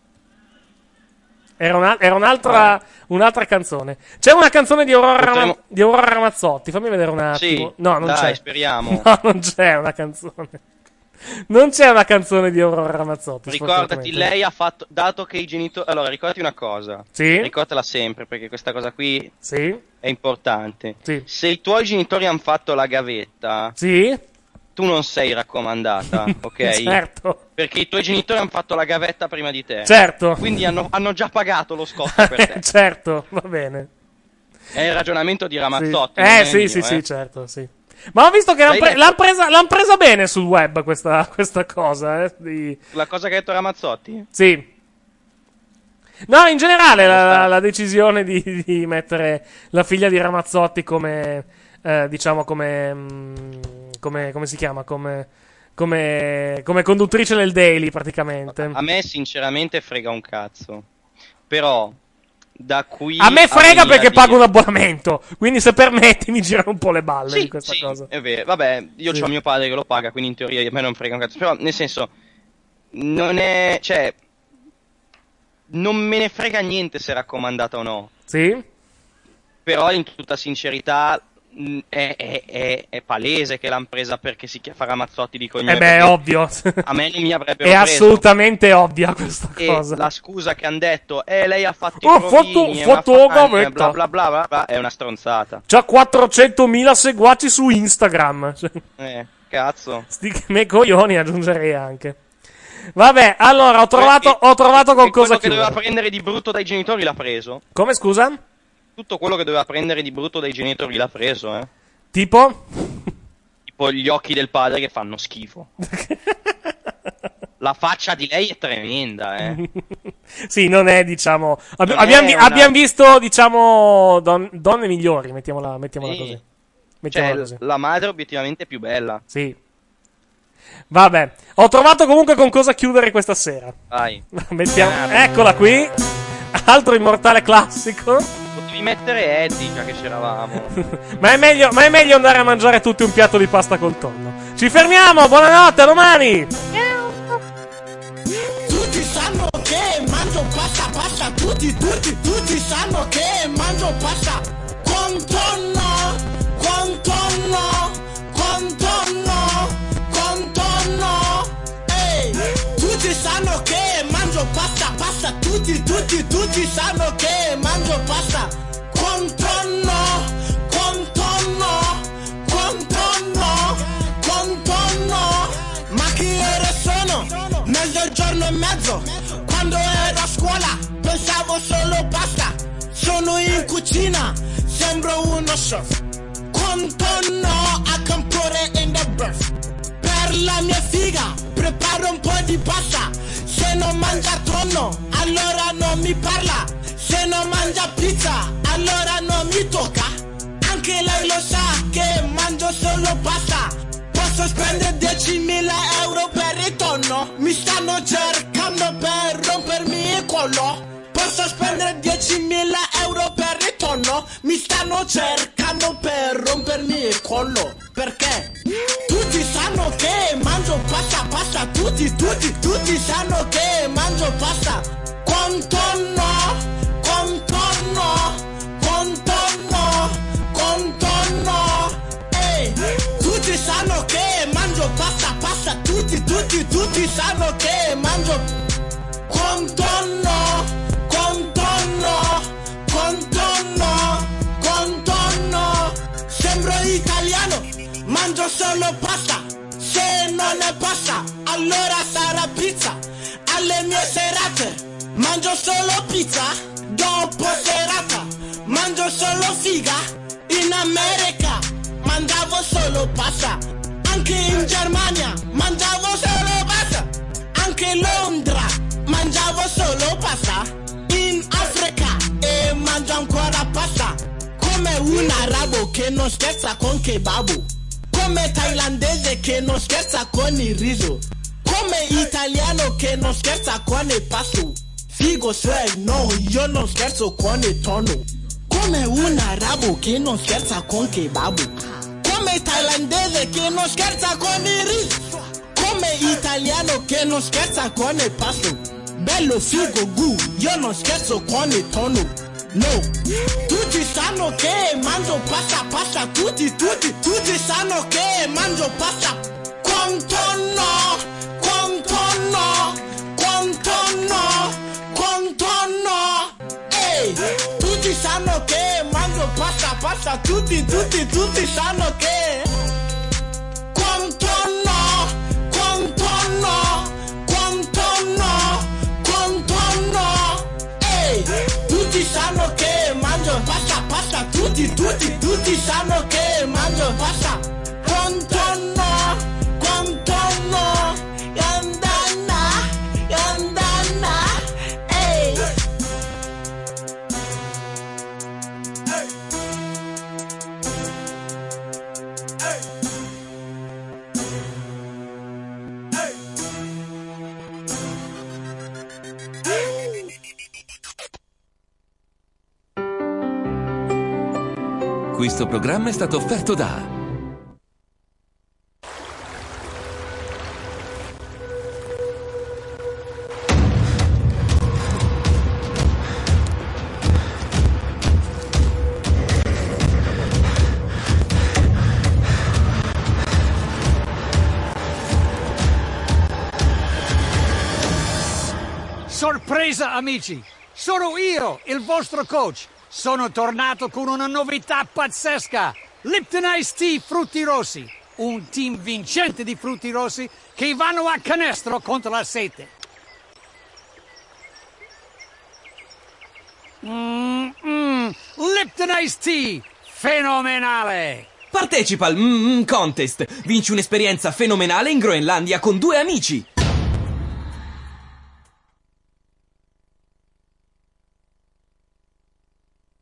Era, una, era un'altra, un'altra canzone. C'è una canzone di Aurora, Potremmo- Rama- di Aurora Ramazzotti. Fammi vedere un attimo. Sì, no, non dai, c'è. speriamo. No, non c'è una canzone. Non c'è una canzone di Aurora Ramazzotti. Ricordati, sfortunatamente. lei ha fatto, dato che i genitori... Allora, ricordati una cosa. Sì? Ricordatela sempre, perché questa cosa qui Sì? è importante. Sì. Se i tuoi genitori hanno fatto la gavetta, Sì? tu non sei raccomandata, ok? Certo. Perché i tuoi genitori hanno fatto la gavetta prima di te. Certo. Quindi hanno, hanno già pagato lo scotto per te. Certo, va bene. È il ragionamento di Ramazzotti. Sì. non Eh, è sì, mio, sì, eh. sì, certo, sì. Ma ho visto che l'hanno L'hai pre- letto? l'han presa, l'han presa bene sul web questa, questa cosa, eh, di... La cosa che ha detto Ramazzotti? Sì. No, in generale la, la- la decisione di, di mettere la figlia di Ramazzotti come, eh, diciamo, come, mm, come, come si chiama, come, come, come conduttrice del Daily praticamente. A me sinceramente frega un cazzo. Però da qui A me frega venire perché a pago un dire- abbonamento, quindi se permetti mi girano un po' le balle Sì, di questa sì, cosa. è vero. Vabbè, io Sì. ho mio padre che lo paga, quindi in teoria a me non frega un cazzo. Però nel senso non è, cioè non me ne frega niente se è raccomandata o no. Sì? Però in tutta sincerità mh, è, è, è, è palese che l'hanno presa perché si chiama Ramazzotti di cognome. Eh beh, è perché ovvio. A me non mi avrebbero È preso. assolutamente ovvia questa E cosa. la scusa che hanno detto, eh, lei ha fatto i Oh, provini, foto- è una foto fan, gavetta. bla bla bla bla bla, è una stronzata. C'ha quattrocentomila seguaci su Instagram. Cioè, Eh, cazzo. sti me coglioni aggiungerei anche. Vabbè, allora ho trovato, E- ho trovato e con cosa quello che doveva chiudere. prendere di brutto dai genitori l'ha preso. Come, scusa? Tutto quello che doveva prendere di brutto dai genitori l'ha preso, eh. Tipo? Tipo gli occhi del padre che fanno schifo. La faccia di lei è tremenda, eh. Sì, non è, diciamo... Abbi- Non è abbiamo, vi- una- abbiamo visto, diciamo, don- donne migliori, mettiamola, mettiamola Sì. così. Mettiamola Cioè, così. la madre obiettivamente è più bella. Sì. Vabbè, ho trovato comunque con cosa chiudere questa sera. Vai. Mettiamo... Eccola qui. Altro immortale classico. Potevi mettere Eddie, già che c'eravamo. Ma è meglio, ma è meglio andare a mangiare tutti un piatto di pasta col tonno. Ci fermiamo, buonanotte, a domani! tutti, tutti, tutti sanno che mangio pasta con tonno, con tonno, con tonno, con tonno. Ehi, tutti sanno che mangio pasta, pasta, tutti, tutti, tutti sanno che mangio pasta con tonno, con tonno, con tonno, con tonno. Ma che ore sono? Mezzogiorno e mezzo. Quando ero a scuola pensavo solo pasta. Sono in cucina, sembro uno chef. Con tonno, I can put it in the birth. Per la mia figa preparo un po' di pasta. Se non mangia tonno, allora non mi parla. Se non mangia pizza, allora non mi tocca. Anche lei lo sa che mangio solo pasta. Posso spendere diecimila euro per il tonno. Mi stanno cercando per rompermi il collo. Posso spendere diecimila euro per il tonno. Mi stanno cercando per rompermi il collo. Perché? Tutti sanno che mangio pasta, pasta. Tutti, tutti, tutti sanno che mangio pasta con tonno, con tonno, con tonno, con tonno. Ehi, tutti sanno che mangio pasta, pasta. Tutti, tutti, tutti sanno che mangio con tonno, con tonno, con tonno, con tonno. Sembro italiano, mangio solo pasta. Se non è pasta, allora sarà pizza. Alle mie serate mangio solo pizza. Dopo serata mangio solo figa. In America mangiavo solo pasta. Anche in Germania mangiavo solo pasta. Anche in Londra mangiavo solo pasta. In Africa e mangio ancora pasta. Come un arabo che non scherza con kebabu. Come thailandese che non scherza con il riso. Come italiano che non scherza con il pasto. Figo swag, no, io non scherzo con il tonno. Come un arabo che non scherza con kebabu. Come thailandese che non scherza con il riso. Come italiano che non scherza con il pasto. Bello figo gu, io non scherzo con il tonno. No, tutti sanno che mangio pasta, pasta. Tutti, tutti, tutti sanno che mangio pasta con tonno, con tonno, con tonno, con tonno. Ehi, tutti sanno che mangio pasta, pasta. Tutti, tutti, tutti sanno che con tonno, con tonno, con tonno, con tonno. Ehi, tutti sanno che mangio pasta, pasta. Tutti, tutti, tutti sanno che mangio pasta con tonno, con tonno. Yandana, yandana. Ehi. Questo programma è stato offerto da Sorpresa, amici! Sono io, il vostro coach. Sono tornato con una novità pazzesca. Lipton Ice Tea Frutti Rossi. Un team vincente di frutti rossi che vanno a canestro contro la sete. Mm-mm. Lipton Ice Tea. Fenomenale! Partecipa al mm-mm Contest. Vinci un'esperienza fenomenale in Groenlandia con due amici.